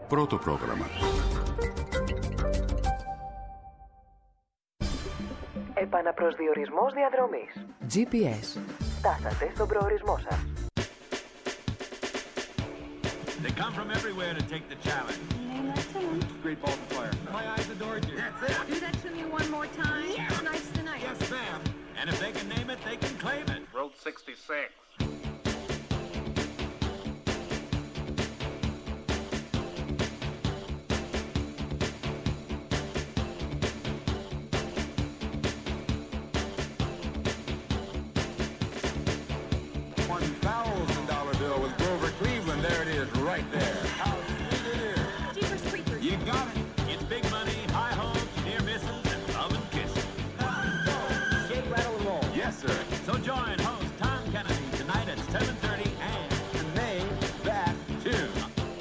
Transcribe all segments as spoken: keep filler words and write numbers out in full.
Πρώτο πρόγραμμα. Επαναπροσδιορισμός διαδρομής. τζι πι ες. Φτάσατε στον προορισμό σας. They come from everywhere to take the challenge. Name that to me. Great ball of fire. My eyes adored you. That's it. Do that to me one more time. Yeah. Tonight's the night. Yes, ma'am. And if they can name it, they can claim it. Road sixty-six. One thousand dollar bill with Grover Cleveland. There it is, right there. How sweet it is. Jeepers creepers. You got it. It's big money, high hopes, near misses, and love and kisses. Shake, rattle, and roll. Yes, sir. So join host Tom Kennedy tonight at seven thirty and name that tune.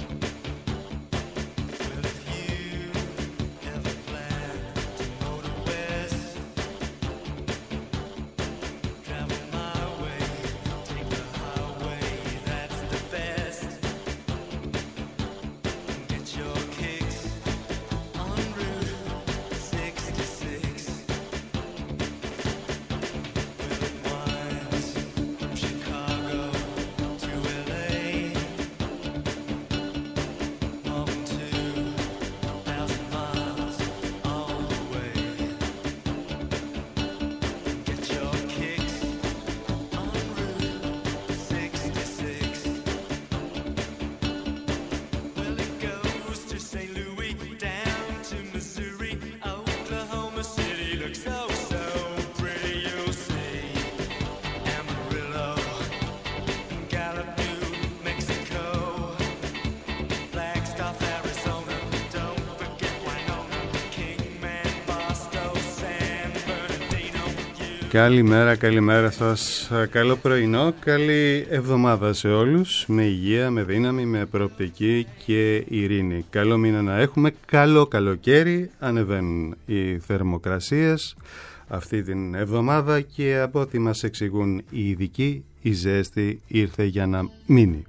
Καλημέρα, καλημέρα σας. Καλό πρωινό, καλή εβδομάδα σε όλους. Με υγεία, με δύναμη, με προοπτική και ειρήνη. Καλό μήνα να έχουμε, καλό καλοκαίρι. Ανεβαίνουν οι θερμοκρασίες αυτή την εβδομάδα και από ό,τι μας εξηγούν οι ειδικοί, η ζέστη ήρθε για να μείνει.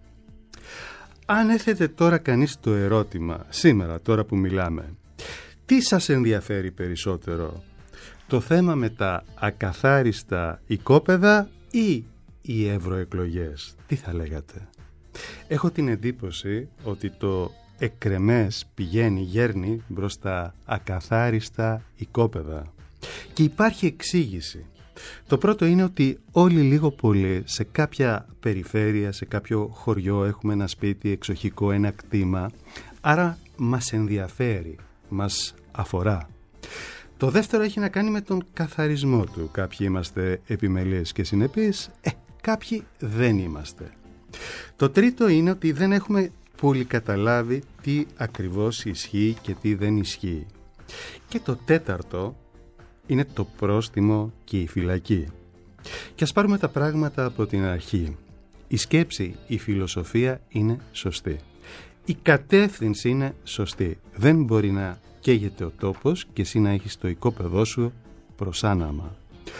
Αν έθετε τώρα κανείς το ερώτημα, σήμερα, τώρα που μιλάμε, τι σας ενδιαφέρει περισσότερο, το θέμα με τα ακαθάριστα οικόπεδα ή οι ευρωεκλογές, τι θα λέγατε? Έχω την εντύπωση ότι το εκρεμές πηγαίνει, γέρνει προς τα ακαθάριστα οικόπεδα. Και υπάρχει εξήγηση. Το πρώτο είναι ότι όλοι λίγο πολύ σε κάποια περιφέρεια, σε κάποιο χωριό έχουμε ένα σπίτι εξοχικό, ένα κτήμα, άρα μας ενδιαφέρει, μας αφορά. Το δεύτερο έχει να κάνει με τον καθαρισμό του. Κάποιοι είμαστε επιμελείς και συνεπείς, ε, κάποιοι δεν είμαστε. Το τρίτο είναι ότι δεν έχουμε πολύ καταλάβει τι ακριβώς ισχύει και τι δεν ισχύει. Και το τέταρτο είναι το πρόστιμο και η φυλακή. Και ας πάρουμε τα πράγματα από την αρχή. Η σκέψη, η φιλοσοφία είναι σωστή. Η κατεύθυνση είναι σωστή. Δεν μπορεί να καίγεται ο τόπος και εσύ να έχεις το οικόπεδό σου προς άναμα.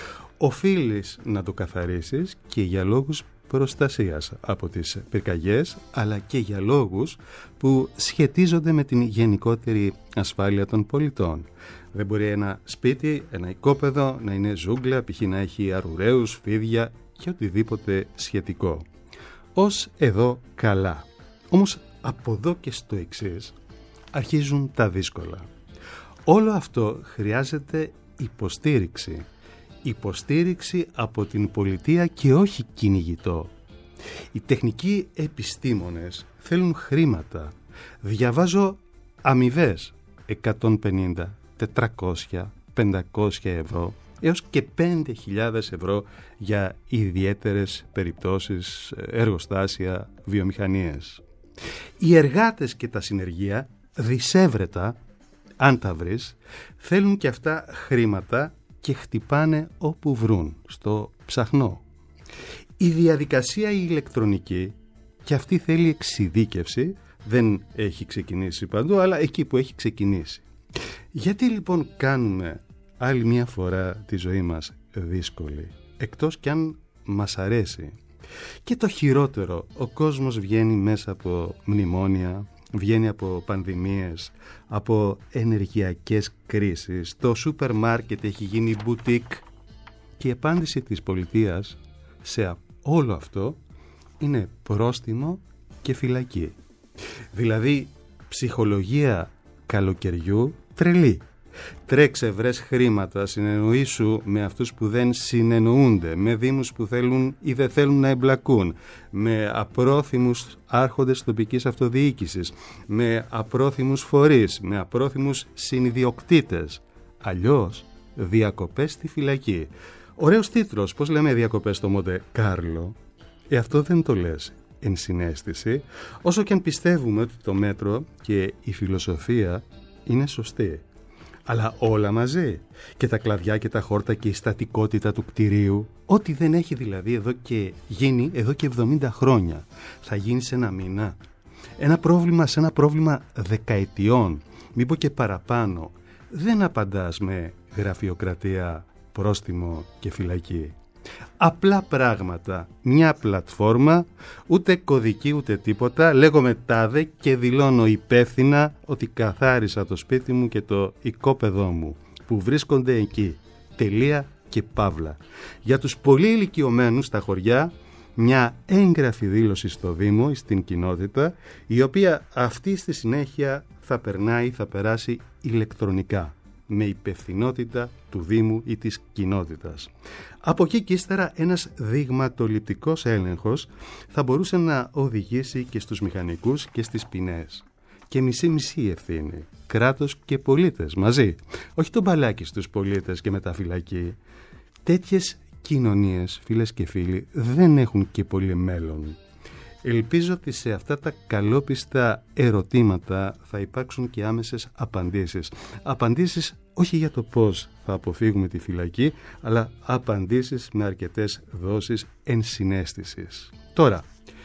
Οφείλεις να το καθαρίσεις και για λόγους προστασίας από τις πυρκαγιές, αλλά και για λόγους που σχετίζονται με την γενικότερη ασφάλεια των πολιτών. Δεν μπορεί ένα σπίτι, ένα οικόπεδο να είναι ζούγκλα, π.χ. να έχει αρουραίους, φίδια και οτιδήποτε σχετικό. Ως εδώ καλά. Όμως από εδώ και στο εξής αρχίζουν τα δύσκολα. Όλο αυτό χρειάζεται υποστήριξη. Υποστήριξη από την πολιτεία και όχι κυνηγητό. Οι τεχνικοί επιστήμονες θέλουν χρήματα. Διαβάζω αμοιβές εκατόν πενήντα, τετρακόσια, πεντακόσια ευρώ έως και πέντε χιλιάδες ευρώ για ιδιαίτερες περιπτώσεις, εργοστάσια, βιομηχανίες. Οι εργάτες και τα συνεργεία δισεύρετα, αν τα βρεις, θέλουν και αυτά χρήματα και χτυπάνε όπου βρουν, στο ψαχνό. Η διαδικασία η ηλεκτρονική, και αυτή θέλει εξειδίκευση, δεν έχει ξεκινήσει παντού, αλλά εκεί που έχει ξεκινήσει. Γιατί λοιπόν κάνουμε άλλη μια φορά τη ζωή μας δύσκολη, εκτός κι αν μας αρέσει? Και το χειρότερο, ο κόσμος βγαίνει μέσα από μνημόνια, βγαίνει από πανδημίες, από ενεργειακές κρίσεις. Το σούπερ μάρκετ έχει γίνει μπουτίκ. Και η απάντηση της πολιτείας σε όλο αυτό είναι πρόστιμο και φυλακή. Δηλαδή ψυχολογία καλοκαιριού τρελή. Τρέξε, βρες χρήματα, συνεννοήσου με αυτούς που δεν συνεννοούνται, με δήμους που θέλουν ή δεν θέλουν να εμπλακούν, με απρόθυμους άρχοντες τοπικής αυτοδιοίκησης, με απρόθυμους φορείς, με απρόθυμους συνιδιοκτήτες. Αλλιώς διακοπές στη φυλακή. Ωραίος τίτλος, πώς λέμε διακοπές στο Μοντε Κάρλο. Ε, αυτό δεν το λες εν συναίσθηση, όσο και αν πιστεύουμε ότι το μέτρο και η φιλοσοφία είναι σωστή. Αλλά όλα μαζί, και τα κλαδιά και τα χόρτα και η στατικότητα του κτηρίου, ό,τι δεν έχει δηλαδή εδώ και γίνει εδώ και εβδομήντα χρόνια, θα γίνει σε ένα μήνα. Ένα πρόβλημα σε ένα πρόβλημα δεκαετιών, μήπως και παραπάνω. Δεν απαντάς με γραφειοκρατία, πρόστιμο και φυλακή. Απλά πράγματα, μια πλατφόρμα, ούτε κωδική ούτε τίποτα, λέγομαι τάδε και δηλώνω υπεύθυνα ότι καθάρισα το σπίτι μου και το οικόπεδό μου που βρίσκονται εκεί. Τελεία και παύλα. Για τους πολύ ηλικιωμένους στα χωριά, μια έγγραφη δήλωση στο Δήμο ή στην κοινότητα, η οποία αυτή στη συνέχεια θα περνάει, θα περάσει ηλεκτρονικά, με υπευθυνότητα του Δήμου ή της κοινότητας. Από εκεί και ύστερα ένας δειγματοληπτικός έλεγχος θα μπορούσε να οδηγήσει και στους μηχανικούς και στις ποινές. Και μισή-μισή ευθύνη, κράτος και πολίτες μαζί. Όχι το μπαλάκι στους πολίτες και μετά φυλακή. Τέτοιες κοινωνίες, φίλες και φίλοι, δεν έχουν και πολύ μέλλον. Ελπίζω ότι σε αυτά τα καλόπιστα ερωτήματα θα υπάρξουν και άμεσες απαντήσεις. Απαντήσεις όχι για το πώς θα αποφύγουμε τη φυλακή, αλλά απαντήσεις με αρκετές δόσεις ενσυναίσθησης. Τώρα,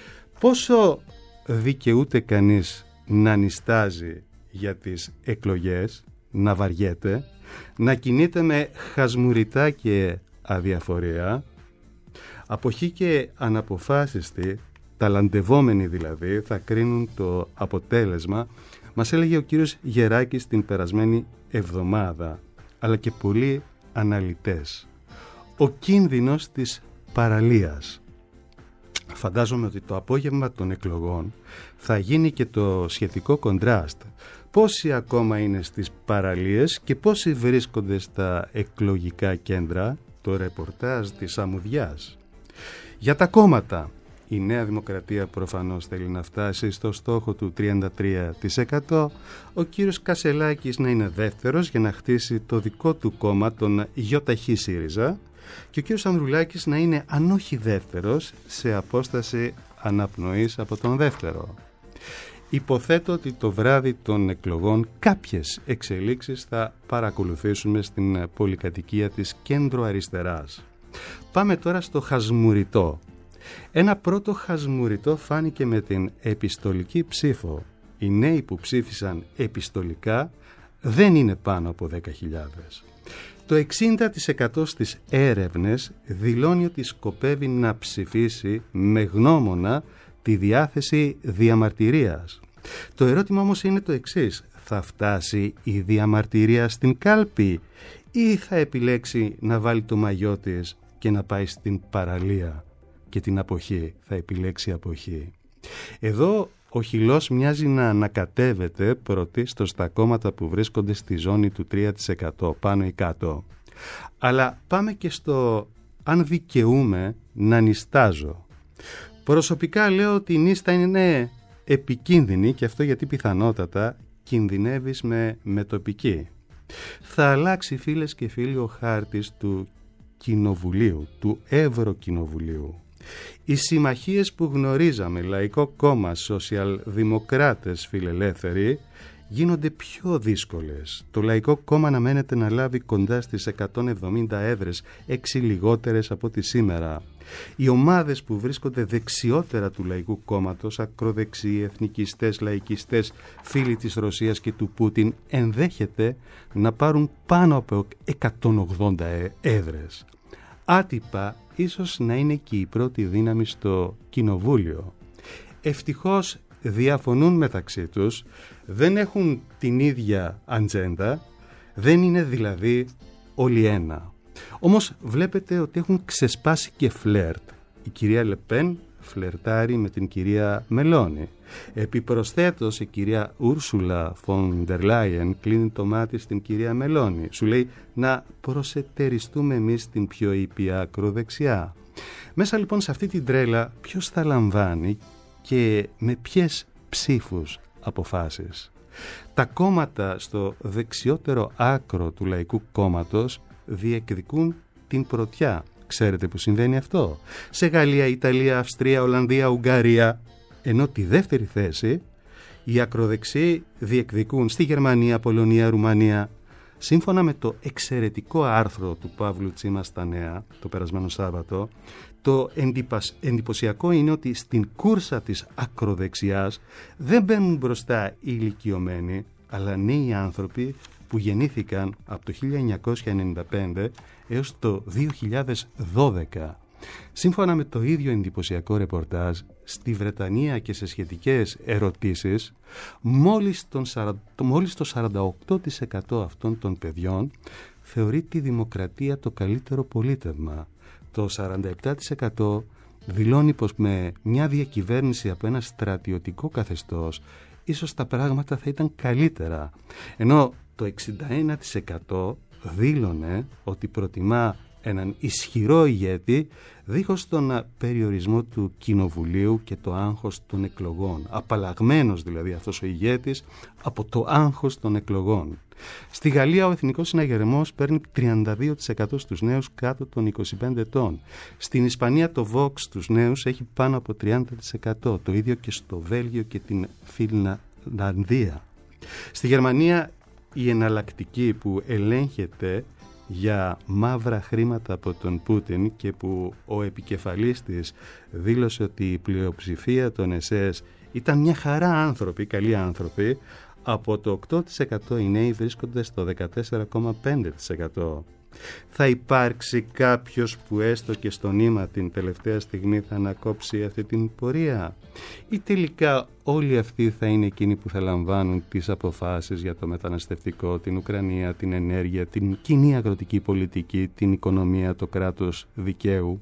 πόσο δικαιούται κανείς να νηστάζει για τις εκλογές, να βαριέται, να κινείται με χασμουριτά και αδιαφορία, αποχή και αναποφάσιστη, ταλαντευόμενοι δηλαδή, θα κρίνουν το αποτέλεσμα, μας έλεγε ο κύριος Γεράκης την περασμένη εβδομάδα, αλλά και πολλοί αναλυτές. Ο κίνδυνος της παραλίας. Φαντάζομαι ότι το απόγευμα των εκλογών θα γίνει και το σχετικό κοντράστ. Πόσοι ακόμα είναι στις παραλίες και πόσοι βρίσκονται στα εκλογικά κέντρα, το ρεπορτάζ της Αμμουδιάς. Για τα κόμματα. Η Νέα Δημοκρατία προφανώς θέλει να φτάσει στο στόχο του τριάντα τρία τοις εκατό, ο κύριος Κασελάκης να είναι δεύτερος για να χτίσει το δικό του κόμμα, τον ΙΧ ΣΥΡΙΖΑ, και ο κύριος Ανδρουλάκης να είναι αν όχι δεύτερος, σε απόσταση αναπνοής από τον δεύτερο. Υποθέτω ότι το βράδυ των εκλογών κάποιες εξελίξεις θα παρακολουθήσουμε στην πολυκατοικία της κέντρο αριστεράς. Πάμε τώρα στο χασμουριτό. Ένα πρώτο χασμουριτό φάνηκε με την επιστολική ψήφο. Οι νέοι που ψήφισαν επιστολικά δεν είναι πάνω από δέκα χιλιάδες. Το εξήντα τοις εκατό στις έρευνες δηλώνει ότι σκοπεύει να ψηφίσει με γνώμονα τη διάθεση διαμαρτυρίας. Το ερώτημα όμως είναι το εξής: θα φτάσει η διαμαρτυρία στην κάλπη ή θα επιλέξει να βάλει το μαγιό της και να πάει στην παραλία και την αποχή, θα επιλέξει αποχή. Εδώ ο χυλός μοιάζει να ανακατεύεται πρωτίστως στα κόμματα που βρίσκονται στη ζώνη του τρία τοις εκατό πάνω ή κάτω. Αλλά πάμε και στο αν δικαιούμαι να νηστάζω. Προσωπικά λέω ότι η νύστα είναι επικίνδυνη, και αυτό γιατί πιθανότατα κινδυνεύεις με, με τοπική. Θα αλλάξει, φίλες και φίλοι, ο χάρτης του Κοινοβουλίου, του Ευρωκοινοβουλίου. Οι συμμαχίες που γνωρίζαμε, Λαϊκό Κόμμα, Σοσιαλδημοκράτες, Φιλελεύθεροι, γίνονται πιο δύσκολες. Το Λαϊκό Κόμμα αναμένεται να λάβει κοντά στις εκατόν εβδομήντα έδρες, έξι λιγότερες από τη σήμερα. Οι ομάδες που βρίσκονται δεξιότερα του Λαϊκού Κόμματος, ακροδεξιοί, εθνικιστές, λαϊκιστές, φίλοι της Ρωσίας και του Πούτιν, ενδέχεται να πάρουν πάνω από εκατόν ογδόντα έδρες. Άτυπα, ίσως να είναι και η πρώτη δύναμη στο Κοινοβούλιο. Ευτυχώς διαφωνούν μεταξύ τους, δεν έχουν την ίδια ατζέντα, δεν είναι δηλαδή όλοι ένα. Όμως βλέπετε ότι έχουν ξεσπάσει και φλερτ. Η κυρία Λεπέν φλερτάρει με την κυρία Μελώνη. Επιπροσθέτως η κυρία Ούρσουλα φον ντερ Λάιεν κλείνει το μάτι στην κυρία Μελώνη. Σου λέει να προσετεριστούμε εμείς την πιο ήπια ακροδεξιά. Μέσα λοιπόν σε αυτή την τρέλα ποιος θα λαμβάνει και με ποιες ψήφους αποφάσεις? Τα κόμματα στο δεξιότερο άκρο του Λαϊκού Κόμματος διεκδικούν την πρωτιά. Ξέρετε που συμβαίνει αυτό? Σε Γαλλία, Ιταλία, Αυστρία, Ολλανδία, Ουγγαρία. Ενώ τη δεύτερη θέση οι ακροδεξιοί διεκδικούν στη Γερμανία, Πολωνία, Ρουμανία. Σύμφωνα με το εξαιρετικό άρθρο του Παύλου Τσίμα στα Νέα το περασμένο Σάββατο, το εντυπωσιακό είναι ότι στην κούρσα της ακροδεξιάς δεν μπαίνουν μπροστά οι ηλικιωμένοι, αλλά νέοι άνθρωποι που γεννήθηκαν από το χίλια εννιακόσια ενενήντα πέντε έως το δύο χιλιάδες δώδεκα. Σύμφωνα με το ίδιο εντυπωσιακό ρεπορτάζ, στη Βρετανία και σε σχετικές ερωτήσεις, μόλις, τον, μόλις το σαράντα οκτώ τοις εκατό αυτών των παιδιών θεωρεί τη δημοκρατία το καλύτερο πολίτευμα. Το σαράντα επτά τοις εκατό δηλώνει πως με μια διακυβέρνηση από ένα στρατιωτικό καθεστώς ίσως τα πράγματα θα ήταν καλύτερα. Ενώ το εξήντα ένα τοις εκατό δήλωνε ότι προτιμά έναν ισχυρό ηγέτη δίχως τον περιορισμό του κοινοβουλίου και το άγχος των εκλογών. Απαλλαγμένος δηλαδή αυτός ο ηγέτης από το άγχος των εκλογών. Στη Γαλλία ο εθνικός συναγερμός παίρνει τριάντα δύο τοις εκατό στους νέους κάτω των είκοσι πέντε ετών. Στην Ισπανία το Vox στους νέους έχει πάνω από τριάντα τοις εκατό. Το ίδιο και στο Βέλγιο και την Φινλανδία. Στη Γερμανία η εναλλακτική που ελέγχεται για μαύρα χρήματα από τον Πούτιν και που ο επικεφαλής της δήλωσε ότι η πλειοψηφία των ες ες ήταν μια χαρά άνθρωποι, καλοί άνθρωποι, από το οκτώ τοις εκατό οι νέοι βρίσκονται στο δεκατέσσερα κόμμα πέντε τοις εκατό. Θα υπάρξει κάποιος που έστω και στο νήμα την τελευταία στιγμή θα ανακόψει αυτή την πορεία? Ή τελικά όλοι αυτοί θα είναι εκείνοι που θα λαμβάνουν τις αποφάσεις για το μεταναστευτικό, την Ουκρανία, την ενέργεια, την κοινή αγροτική πολιτική, την οικονομία, το κράτος δικαίου?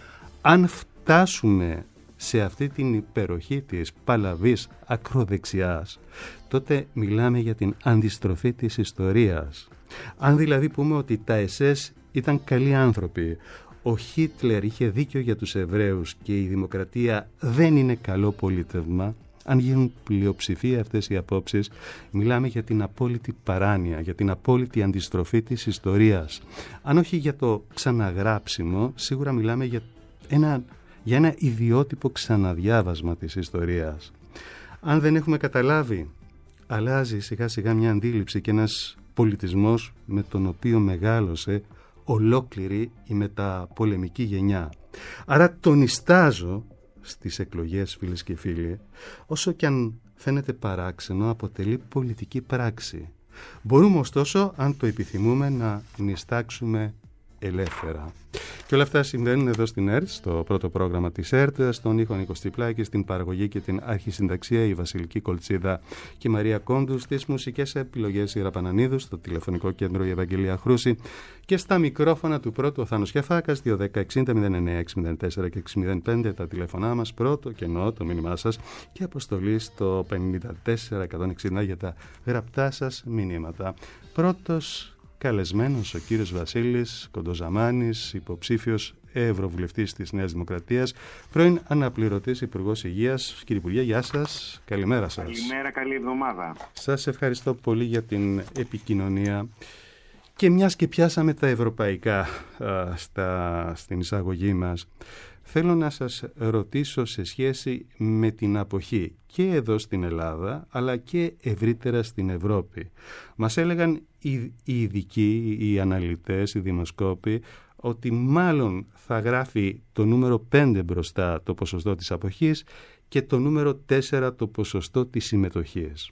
Αν φτάσουμε σε αυτή την υπεροχή της παλαβής ακροδεξιάς, τότε μιλάμε για την αντιστροφή της ιστορίας. Αν δηλαδή πούμε ότι τα ες ες ήταν καλοί άνθρωποι, ο Χίτλερ είχε δίκιο για τους Εβραίους και η δημοκρατία δεν είναι καλό πολίτευμα, αν γίνουν πλειοψηφία αυτές οι απόψεις, μιλάμε για την απόλυτη παράνοια, για την απόλυτη αντιστροφή της ιστορίας. Αν όχι για το ξαναγράψιμο, σίγουρα μιλάμε για ένα, για ένα ιδιότυπο ξαναδιάβασμα της ιστορίας. Αν δεν έχουμε καταλάβει, αλλάζει σιγά σιγά μια αντίληψη και ένας πολιτισμός με τον οποίο μεγάλωσε ολόκληρη η μεταπολεμική γενιά. Άρα τονιστάζω στις εκλογές, φίλες και φίλοι, όσο και αν φαίνεται παράξενο, αποτελεί πολιτική πράξη. Μπορούμε ωστόσο, αν το επιθυμούμε, να νηστάξουμε ελεύθερα. Και όλα αυτά συμβαίνουν εδώ στην ΕΡΤ, στο πρώτο πρόγραμμα της ΕΡΤ, στον ήχο Νίκος Τριπλάκη, στην παραγωγή και την αρχισυνταξία η Βασιλική Κολτσίδα και η Μαρία Κόντου, στις μουσικές επιλογές η Ραπανανίδου, στο τηλεφωνικό κέντρο η Ευαγγελία Χρούση και στα μικρόφωνα του πρώτου ο Θάνος Κεφάκας, δύο ένα μηδέν εξήντα μηδέν εννέα έξι μηδέν τέσσερα και έξι μηδέν πέντε τα τηλέφωνά μας, πρώτο κενό το μήνυμά σας και αποστολή στο πενήντα τέσσερα εκατόν εξήντα για τα γραπτά σας μηνύματα. Πρώτος καλεσμένος ο κύριος Βασίλης Κοντοζαμάνης, υποψήφιος Ευρωβουλευτής της Νέας Δημοκρατίας, πρώην αναπληρωτής Υπουργός Υγείας. Κύριε Υπουργέ, γεια σας, καλημέρα σας. Καλημέρα, καλή εβδομάδα. Σας ευχαριστώ πολύ για την επικοινωνία. Και μιας και πιάσαμε τα ευρωπαϊκά α, στα, στην εισαγωγή μας, θέλω να σας ρωτήσω σε σχέση με την αποχή και εδώ στην Ελλάδα, αλλά και ευρύτερα στην Ευρώπη. Μας έλεγαν οι, οι ειδικοί, οι αναλυτές, οι δημοσκόποι, ότι μάλλον θα γράφει το νούμερο πέντε μπροστά το ποσοστό της αποχής και το νούμερο τέσσερα το ποσοστό της συμμετοχής.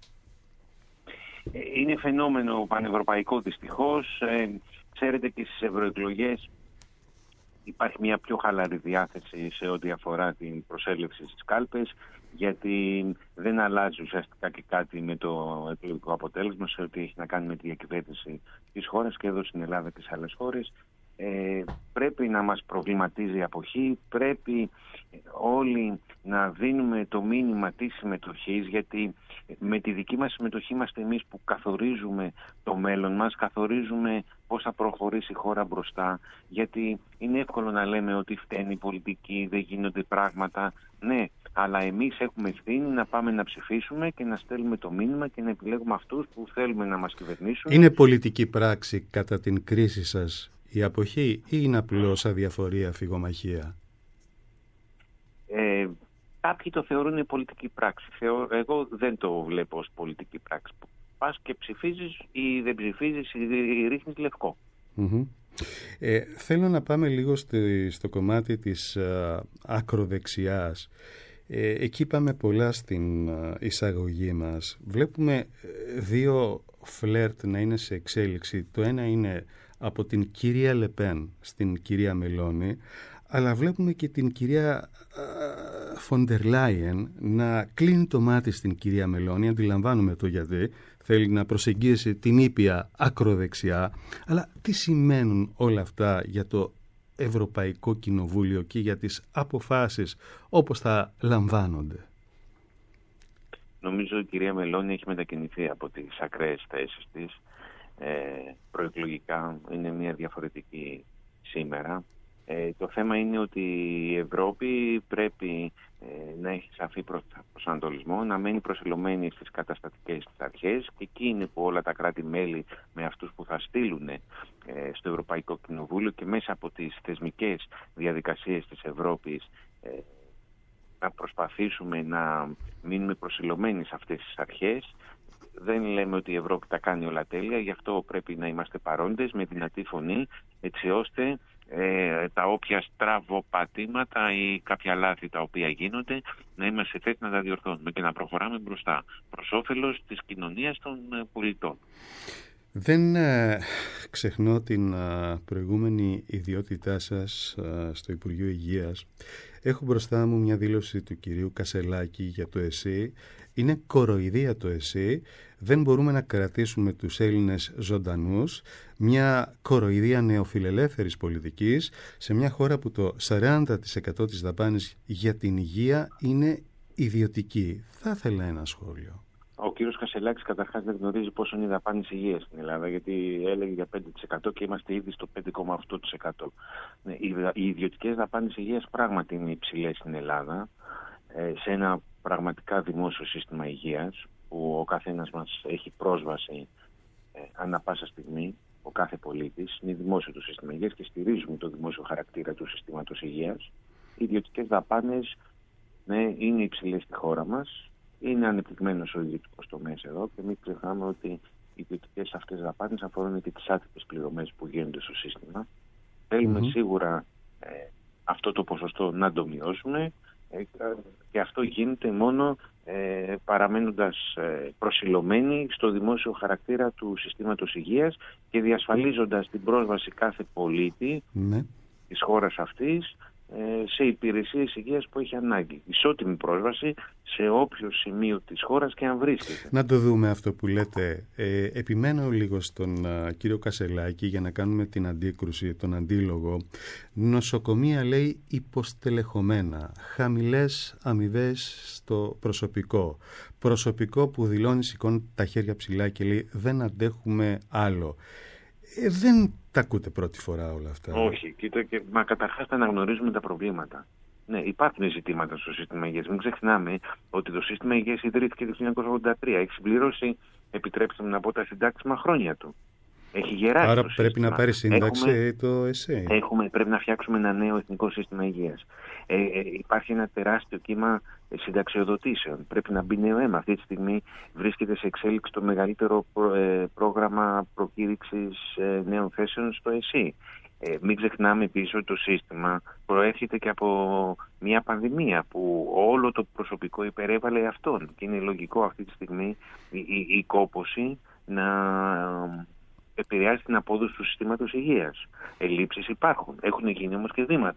Είναι φαινόμενο πανευρωπαϊκό δυστυχώς. Ε, ξέρετε και στις ευρωεκλογές υπάρχει μια πιο χαλαρή διάθεση σε ό,τι αφορά την προσέλευση στις κάλπες. γιατί δεν αλλάζει ουσιαστικά και κάτι με το εκλογικό αποτέλεσμα σε ό,τι έχει να κάνει με τη διακυβέρνηση της χώρας και εδώ στην Ελλάδα και σε άλλες χώρες. Ε, πρέπει να μας προβληματίζει η αποχή, πρέπει όλοι να δίνουμε το μήνυμα της συμμετοχής, γιατί με τη δική μας συμμετοχή είμαστε εμείς που καθορίζουμε το μέλλον μας, καθορίζουμε πώς θα προχωρήσει η χώρα μπροστά, γιατί είναι εύκολο να λέμε ότι φταίνει η πολιτική, δεν γίνονται πράγματα, ναι, αλλά εμείς έχουμε ευθύνη να πάμε να ψηφίσουμε και να στέλνουμε το μήνυμα και να επιλέγουμε αυτούς που θέλουμε να μας κυβερνήσουν. Είναι πολιτική πράξη κατά την κρίση σας η αποχή ή είναι απλώς αδιαφορία, φυγομαχία? Ε, κάποιοι το θεωρούν πολιτική πράξη. Θεω, εγώ δεν το βλέπω ως πολιτική πράξη. Πας και ψηφίζεις ή δεν ψηφίζεις ή ρίχνεις λευκό. Mm-hmm. Ε, θέλω να πάμε λίγο στο, στο κομμάτι της α, ακροδεξιάς. Ε, εκεί πάμε πολλά στην α, εισαγωγή μας. Βλέπουμε δύο φλερτ να είναι σε εξέλιξη. Το ένα είναι από την κυρία Λεπέν στην κυρία Μελώνη, αλλά βλέπουμε και την κυρία Φοντερ Λάιεν να κλείνει το μάτι στην κυρία Μελώνη. Αντιλαμβάνουμε το γιατί θέλει να προσεγγίσει την ήπια ακροδεξιά, αλλά τι σημαίνουν όλα αυτά για το Ευρωπαϊκό Κοινοβούλιο και για τις αποφάσεις όπως θα λαμβάνονται? Νομίζω η κυρία Μελώνη έχει μετακινηθεί από τις ακραίες θέσεις της. Ε, προεκλογικά είναι μια διαφορετική σήμερα. Ε, το θέμα είναι ότι η Ευρώπη πρέπει ε, να έχει σαφή προσανατολισμό, να μένει προσιλωμένη στις καταστατικές της αρχές, και εκεί είναι που όλα τα κράτη-μέλη με αυτούς που θα στείλουν ε, στο Ευρωπαϊκό Κοινοβούλιο και μέσα από τις θεσμικές διαδικασίες της Ευρώπης ε, να προσπαθήσουμε να μείνουμε προσιλωμένοι σε αυτές τις αρχές. Δεν λέμε ότι η Ευρώπη τα κάνει όλα τέλεια, γι' αυτό πρέπει να είμαστε παρόντες με δυνατή φωνή, έτσι ώστε ε, τα όποια στραβοπατήματα ή κάποια λάθη τα οποία γίνονται να είμαστε σε θέση να τα διορθώνουμε και να προχωράμε μπροστά προς όφελος της κοινωνίας των ε, πολιτών. Δεν ε, ξεχνώ την ε, προηγούμενη ιδιότητά σας ε, στο Υπουργείο Υγείας. Έχω μπροστά μου μια δήλωση του κυρίου Κασελάκη για το ΕΣΥ. Είναι κοροϊδία το ΕΣΥ. Δεν μπορούμε να κρατήσουμε τους Έλληνες ζωντανούς. Μια κοροϊδία νεοφιλελεύθερης πολιτικής σε μια χώρα που το σαράντα τοις εκατό της δαπάνης για την υγεία είναι ιδιωτική. Θα ήθελα ένα σχόλιο. Ο κύριος Κασελάκης καταρχάς δεν γνωρίζει πόσο είναι η δαπάνη υγείας στην Ελλάδα, γιατί έλεγε για πέντε τοις εκατό και είμαστε ήδη στο πέντε κόμμα οκτώ τοις εκατό. Οι ιδιωτικές δαπάνες υγείας πράγματι είναι υψηλές στην Ελλάδα, σε ένα πραγματικά δημόσιο σύστημα υγείας, που ο καθένας μας έχει πρόσβαση ανά πάσα στιγμή, ο κάθε πολίτης. Είναι δημόσιο το σύστημα υγείας και στηρίζουμε το δημόσιο χαρακτήρα του συστήματος υγείας. Οι ιδιωτικές δαπάνες, ναι, είναι υψηλές στη χώρα μας. Είναι ανεπτυγμένος ο ιδιωτικός τομέας εδώ και μην ξεχνάμε ότι οι ιδιωτικές αυτές δαπάνες αφορούν και τις άτυπες πληρωμές που γίνονται στο σύστημα. Θέλουμε mm-hmm. σίγουρα ε, αυτό το ποσοστό να το μειώσουμε ε, και αυτό γίνεται μόνο ε, παραμένοντας ε, προσιλωμένοι στο δημόσιο χαρακτήρα του συστήματος υγείας και διασφαλίζοντας την πρόσβαση κάθε πολίτη mm-hmm. της χώρας αυτής σε υπηρεσίες υγείας που έχει ανάγκη. Ισότιμη πρόσβαση σε όποιο σημείο της χώρας και αν βρίσκεται. Να το δούμε αυτό που λέτε. Ε, επιμένω λίγο στον α, κύριο Κασελάκη για να κάνουμε την αντίκρουση, τον αντίλογο. Νοσοκομεία, λέει, υποστελεχωμένα. Χαμηλές αμοιβές στο προσωπικό. Προσωπικό που δηλώνει, σηκώνει τα χέρια ψηλά και λέει δεν αντέχουμε άλλο. Ε, δεν τα ακούτε πρώτη φορά όλα αυτά? Όχι, κοίτα, και, μα καταρχάς τα αναγνωρίζουμε τα προβλήματα. Ναι, υπάρχουν ζητήματα στο σύστημα υγείας. Μην ξεχνάμε ότι το σύστημα υγείας ιδρύθηκε το χίλια εννιακόσια ογδόντα τρία. Έχει συμπληρώσει, επιτρέψτε μου να πω, τα συντάξιμα χρόνια του. Έχει γεράσει. Άρα το πρέπει σύστημα. να πάρει σύνταξη έχουμε, το ΕΣΕ. Έχουμε, πρέπει να φτιάξουμε ένα νέο εθνικό σύστημα υγείας. Ε, ε, υπάρχει ένα τεράστιο κύμα συνταξιοδοτήσεων. Πρέπει να μπει νέο αίμα. Αυτή τη στιγμή βρίσκεται σε εξέλιξη το μεγαλύτερο προ, ε, πρόγραμμα προκήρυξης ε, νέων θέσεων στο ΕΣΥ. Ε, μην ξεχνάμε επίσης ότι το σύστημα προέρχεται και από μια πανδημία που όλο το προσωπικό υπερέβαλε αυτόν. Και είναι λογικό αυτή τη στιγμή η, η, η κόπωση να επηρεάζει την απόδοση του συστήματος υγείας. Ελλείψεις υπάρχουν. Έχουν γίνει όμως και βήματα.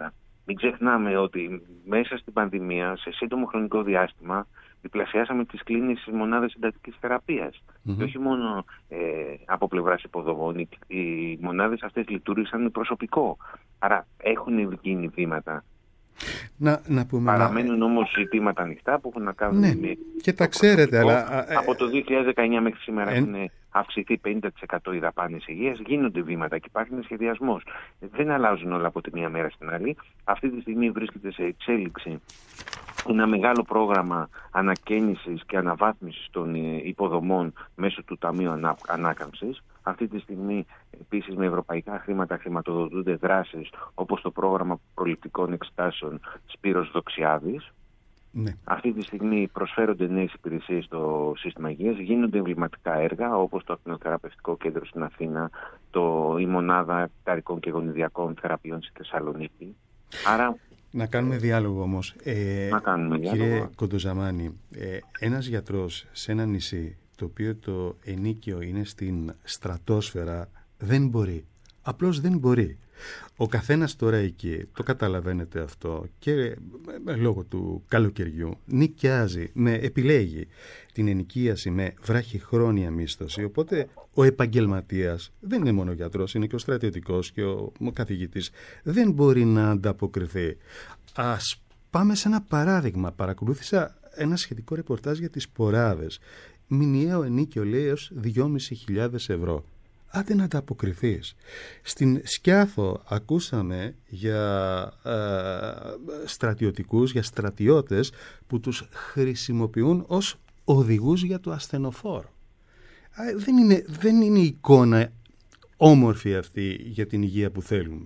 μην ξεχνάμε ότι μέσα στην πανδημία, σε σύντομο χρονικό διάστημα, διπλασιάσαμε τις κλίνες μονάδες εντατικής θεραπείας. Mm-hmm. Και όχι μόνο ε, από πλευράς υποδομών, οι, οι μονάδες αυτές λειτουργήσαν με προσωπικό. Άρα έχουν γίνει βήματα. Να, να πούμε, Παραμένουν να... όμως ζητήματα ανοιχτά που έχουν να κάνουν ναι, με. Και τα ξέρετε, αλλά. Από το δύο χιλιάδες δεκαεννιά μέχρι σήμερα ε... έχουν αυξηθεί πενήντα τοις εκατό οι δαπάνες υγείας, γίνονται βήματα και υπάρχει ένα σχεδιασμός. Δεν αλλάζουν όλα από τη μία μέρα στην άλλη. Αυτή τη στιγμή βρίσκεται σε εξέλιξη ένα μεγάλο πρόγραμμα ανακαίνησης και αναβάθμισης των υποδομών μέσω του Ταμείου Ανά... Ανάκαμψης. Αυτή τη στιγμή επίσης με ευρωπαϊκά χρήματα χρηματοδοτούνται δράσεις όπως το πρόγραμμα προληπτικών εξετάσεων Σπύρος Δοξιάδης. Ναι. Αυτή τη στιγμή προσφέρονται νέες υπηρεσίες στο σύστημα υγείας, γίνονται εμβληματικά έργα όπως το ακτινοθεραπευτικό κέντρο στην Αθήνα, το, η μονάδα κταρικών και γονιδιακών θεραπείων στη Θεσσαλονίκη. Άρα, να κάνουμε διάλογο όμως. Ε, να κάνουμε κύριε διάλογο. Κοντοζαμάνη, ε, ένας γιατρός σε ένα νησί το οποίο το ενίκιο είναι στην στρατόσφαιρα δεν μπορεί. Απλώς δεν μπορεί. Ο καθένας τώρα εκεί, το καταλαβαίνετε αυτό και λόγω του καλοκαιριού νοικιάζει, με, επιλέγει την ενοικίαση με βράχυχρόνια μίσθωση, οπότε ο επαγγελματίας δεν είναι μόνο ο γιατρός, είναι και ο στρατιωτικός και ο, ο καθηγητής, δεν μπορεί να ανταποκριθεί. Ας πάμε σε ένα παράδειγμα. Παρακολούθησα ένα σχετικό ρεπορτάζ για τις ποράδες. Μηνιαίο ενίκιο λέει έως δυόμισι χιλιάδες ευρώ. Άντε να τα αποκριθείς. Στην Σκιάθο ακούσαμε για ε, στρατιωτικούς, για στρατιώτες που τους χρησιμοποιούν ως οδηγούς για το ασθενοφόρο. Ε, δεν είναι, δεν είναι εικόνα όμορφη αυτή για την υγεία που θέλουμε.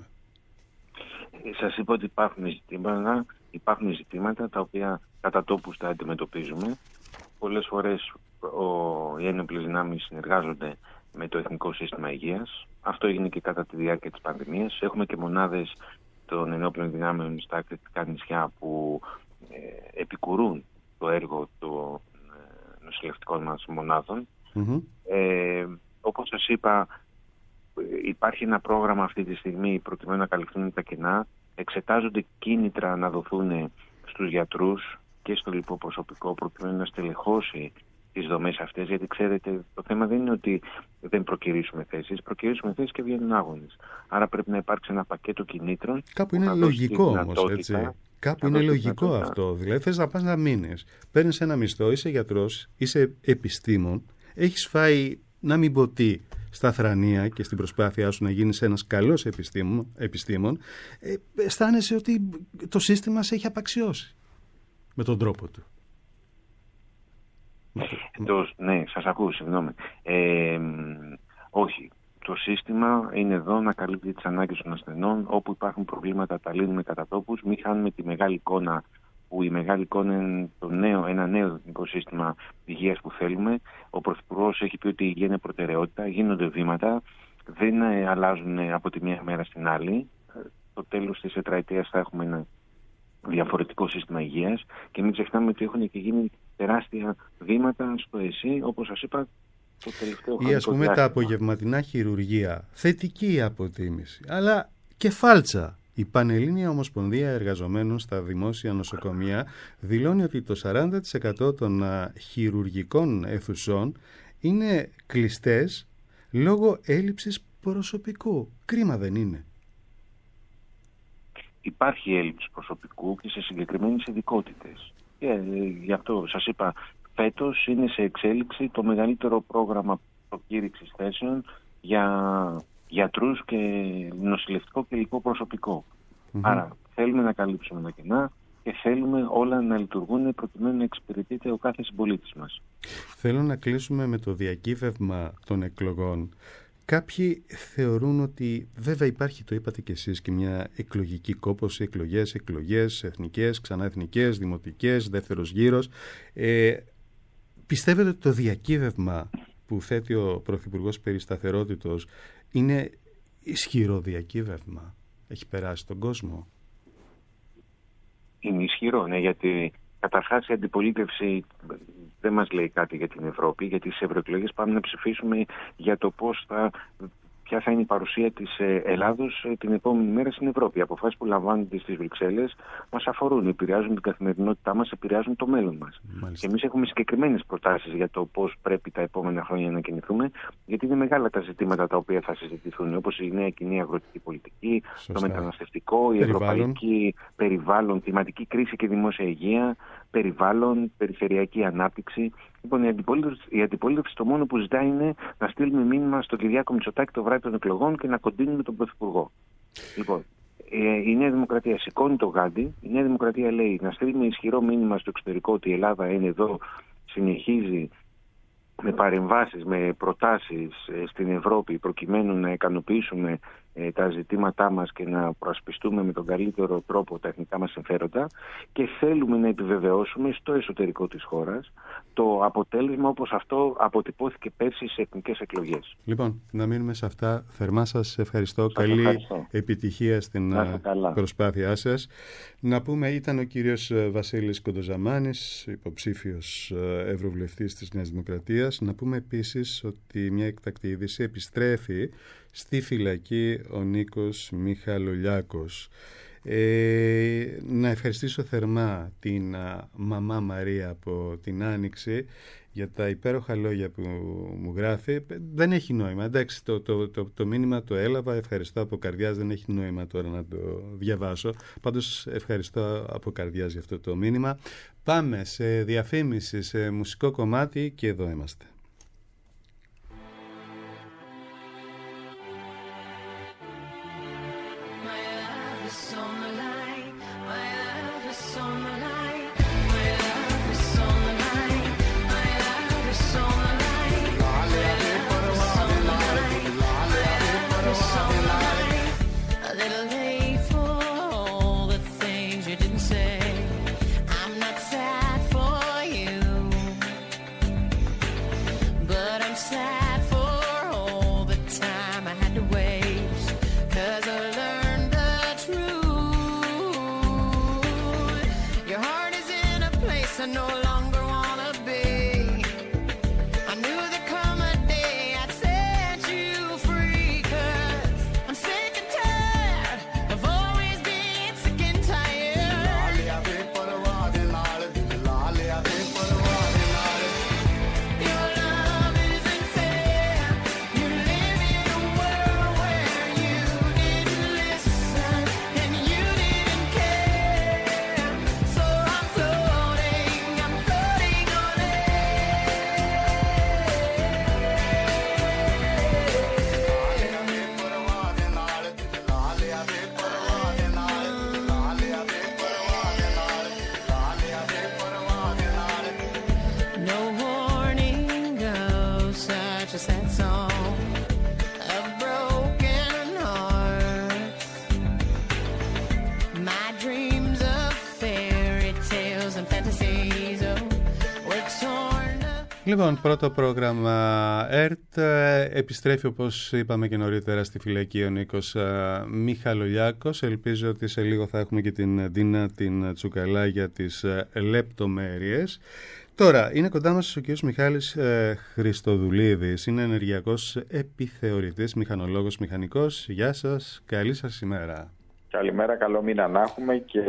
Σας είπα ότι υπάρχουν ζητήματα, υπάρχουν ζητήματα τα οποία κατά τόπους τα αντιμετωπίζουμε. Πολλές φορές ο, οι ένοπλες δυνάμεις συνεργάζονται με το Εθνικό Σύστημα Υγείας. Αυτό έγινε και κατά τη διάρκεια της πανδημίας. Έχουμε και μονάδες των ενόπλων δυνάμεων στα κριτικά νησιά που ε, επικουρούν το έργο των ε, νοσηλευτικών μας μονάδων. Mm-hmm. Ε, όπως σας είπα, υπάρχει ένα πρόγραμμα αυτή τη στιγμή προκειμένου να καλυφθούν τα κενά. Εξετάζονται κίνητρα να δοθούν στους γιατρούς και στο λοιπό προσωπικό προκειμένου να στελεχώσει τις δομές αυτές, γιατί ξέρετε το θέμα δεν είναι ότι δεν προκυρήσουμε θέσεις, προκυρήσουμε θέσεις και βγαίνουν άγονες. Άρα πρέπει να υπάρξει ένα πακέτο κινήτρων. Κάπου είναι λογικό όμως, έτσι. Κάπου είναι λογικό αυτό. Δηλαδή θες να πας να μείνεις, παίρνεις ένα μισθό, είσαι γιατρός, είσαι επιστήμον, έχεις φάει να μην πω τι στα θρανία και στην προσπάθειά σου να γίνεις ένας καλός επιστήμον, επιστήμον ε, αισθάνεσαι ότι το σύστημα σε έχει απαξιώσει με τον τρόπο του. Το, ναι, σας ακούω, συγγνώμη. Ε, όχι. Το σύστημα είναι εδώ να καλύπτει τις ανάγκες των ασθενών. Όπου υπάρχουν προβλήματα τα λύνουμε κατά τόπους. Μην χάνουμε τη μεγάλη εικόνα, που η μεγάλη εικόνα είναι το νέο, ένα νέο εθνικό σύστημα υγείας που θέλουμε. Ο Πρωθυπουργός έχει πει ότι η υγεία είναι προτεραιότητα. Γίνονται βήματα. Δεν αλλάζουν από τη μία μέρα στην άλλη. Στο τέλος της τετραετίας θα έχουμε ένα διαφορετικό σύστημα υγείας και μην ξεχνάμε ότι έχουν και γίνει τεράστια βήματα στο ΕΣΥ, όπως σας είπα, το τελευταίο χρονικό ή ας πούμε διάστημα. Τα απογευματινά χειρουργία, θετική αποτίμηση, αλλά και φάλτσα. Η Πανελλήνια Ομοσπονδία Εργαζομένων στα Δημόσια Νοσοκομεία δηλώνει ότι το σαράντα τοις εκατό των χειρουργικών αιθουσών είναι κλειστές λόγω έλλειψης προσωπικού. Κρίμα δεν είναι? Υπάρχει έλλειψη προσωπικού και σε συγκεκριμένες ειδικότητες. Και ε, γι' αυτό σας είπα, φέτος είναι σε εξέλιξη το μεγαλύτερο πρόγραμμα προκήρυξης θέσεων για γιατρούς και νοσηλευτικό και υλικό προσωπικό. Mm-hmm. Άρα θέλουμε να καλύψουμε τα κενά και θέλουμε όλα να λειτουργούν προκειμένου να εξυπηρετείται ο κάθε συμπολίτης μας. Θέλω να κλείσουμε με το διακύβευμα των εκλογών. Κάποιοι θεωρούν ότι βέβαια υπάρχει, το είπατε και εσείς, και μια εκλογική κόπωση, εκλογές, εκλογές, εθνικές, ξανά εθνικές, δημοτικές, δεύτερος γύρος. Ε, πιστεύετε ότι το διακύβευμα που θέτει ο Πρωθυπουργός περί σταθερότητος είναι ισχυρό διακύβευμα? Έχει περάσει τον κόσμο? Είναι ισχυρό, ναι, γιατί καταρχάς η αντιπολίτευση δεν μας λέει κάτι για την Ευρώπη, γιατί στις ευρωεκλογές πάμε να ψηφίσουμε για το πώς θα ποια θα είναι η παρουσία της Ελλάδος την επόμενη μέρα στην Ευρώπη. Οι αποφάσεις που λαμβάνονται στις Βρυξέλλες μας αφορούν, επηρεάζουν την καθημερινότητά μας, επηρεάζουν το μέλλον μας. Μάλιστα. Και εμείς έχουμε συγκεκριμένες προτάσεις για το πώς πρέπει τα επόμενα χρόνια να κινηθούμε, γιατί είναι μεγάλα τα ζητήματα τα οποία θα συζητηθούν, όπως η νέα κοινή αγροτική πολιτική, σωστά, το μεταναστευτικό, η περιβάλλον. ευρωπαϊκή περιβάλλον, κλιματική κρίση και δημόσια υγεία, περιβάλλον, περιφερειακή ανάπτυξη. Λοιπόν, η αντιπολίτευση, η αντιπολίτευση το μόνο που ζητάει είναι να στείλουμε μήνυμα στον Κυριάκο Μητσοτάκη το βράδυ των εκλογών και να κοντίνουμε τον Πρωθυπουργό. Λοιπόν, η Νέα Δημοκρατία σηκώνει το γάντι. Η Νέα Δημοκρατία λέει να στείλουμε ισχυρό μήνυμα στο εξωτερικό ότι η Ελλάδα είναι εδώ, συνεχίζει με παρεμβάσεις, με προτάσεις στην Ευρώπη προκειμένου να ικανοποιήσουμε τα ζητήματά μας και να προασπιστούμε με τον καλύτερο τρόπο τα εθνικά μας συμφέροντα, και θέλουμε να επιβεβαιώσουμε στο εσωτερικό της χώρας το αποτέλεσμα όπως αυτό αποτυπώθηκε πέρσι σε εθνικές εκλογές. Λοιπόν, να μείνουμε σε αυτά. Θερμά σας ευχαριστώ. Σας Καλή ευχαριστώ. επιτυχία στην προσπάθειά σας. Να πούμε, ήταν ο κύριος Βασίλης Κοντοζαμάνης, υποψήφιος ευρωβουλευτής της Νέας Δημοκρατίας. Να πούμε επίσης ότι μια εκτακτή είδηση, επιστρέφει στη φυλακή ο Νίκος Μιχαλολιάκος. Ε, να ευχαριστήσω θερμά την α, μαμά Μαρία από την Άνοιξη για τα υπέροχα λόγια που μου γράφει. Δεν έχει νόημα, εντάξει, το, το, το, το μήνυμα το έλαβα, ευχαριστώ από καρδιάς, δεν έχει νόημα τώρα να το διαβάσω, πάντως ευχαριστώ από καρδιάς για αυτό το μήνυμα. Πάμε σε διαφήμιση, σε μουσικό κομμάτι, και εδώ είμαστε. Λοιπόν, πρώτο πρόγραμμα ΕΡΤ. Επιστρέφει, όπως είπαμε και νωρίτερα, στη φυλακή ο Νίκος Μιχαλολιάκος. Ελπίζω ότι σε λίγο θα έχουμε και την Ντίνα την Τσουκαλά για τις λεπτομέρειες. Τώρα, είναι κοντά μας ο κ. Μιχάλης ε, Χριστοδουλίδης. Είναι ενεργειακός επιθεωρητής, μηχανολόγος, μηχανικός. Γεια σας, καλή σας ημέρα. Καλημέρα, καλό μήνα να έχουμε, και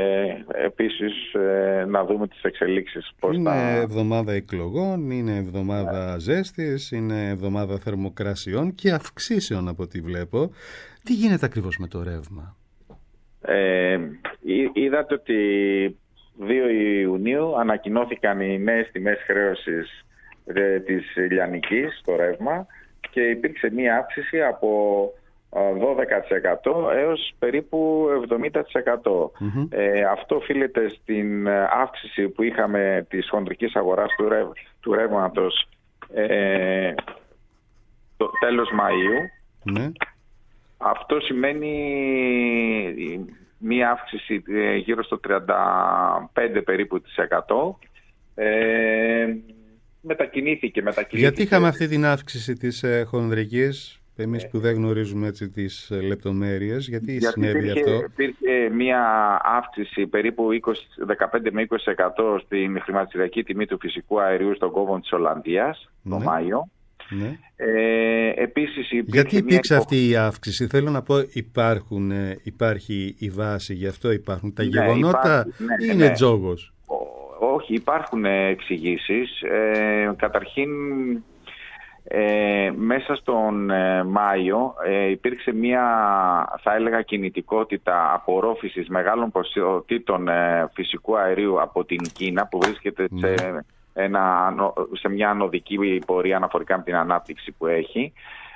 επίσης ε, να δούμε τις εξελίξεις. Πώς είναι θα... εβδομάδα εκλογών, είναι εβδομάδα yeah. ζέστης, είναι εβδομάδα θερμοκρασιών και αυξήσεων από ό,τι βλέπω. Τι γίνεται ακριβώς με το ρεύμα? Ε, είδατε ότι δύο Ιουνίου ανακοινώθηκαν οι νέες τιμές χρέωσης ε, της λιανικής στο ρεύμα, και υπήρξε μία αύξηση από δώδεκα τοις εκατό έως περίπου εβδομήντα τοις εκατό. Mm-hmm. Ε, αυτό οφείλεται στην αύξηση που είχαμε της χονδρικής αγοράς του, ρευ, του ρεύματος ε, το τέλος Μαΐου. Mm-hmm. Αυτό σημαίνει μία αύξηση ε, γύρω στο τριάντα πέντε περίπου της εκατό. Ε, μετακινήθηκε, μετακινήθηκε. Γιατί είχαμε αυτή την αύξηση της ε, χονδρικής? Εμείς που δεν γνωρίζουμε έτσι τις λεπτομέρειες, γιατί, γιατί συνέβη υπήρχε, αυτό? Υπήρχε μια αύξηση περίπου είκοσι, δεκαπέντε με είκοσι τοις εκατό στην χρηματιστηριακή τιμή του φυσικού αερίου στον κόμβο της Ολλανδίας, ναι, το Μάιο. Ναι. Ε, επίσης γιατί υπήρξε μια... αυτή η αύξηση? Θέλω να πω, υπάρχουν, υπάρχει η βάση, γι' αυτό υπάρχουν τα ναι, γεγονότα υπάρχει, ναι, ή είναι ναι. τζόγος? Όχι, υπάρχουν εξηγήσεις. Ε, καταρχήν, ε, μέσα στον ε, Μάιο ε, υπήρξε μια, θα έλεγα, κινητικότητα απορρόφησης μεγάλων ποσοτήτων ε, φυσικού αερίου από την Κίνα, που βρίσκεται ναι. σε, ένα, σε μια ανωδική πορεία αναφορικά με την ανάπτυξη που έχει.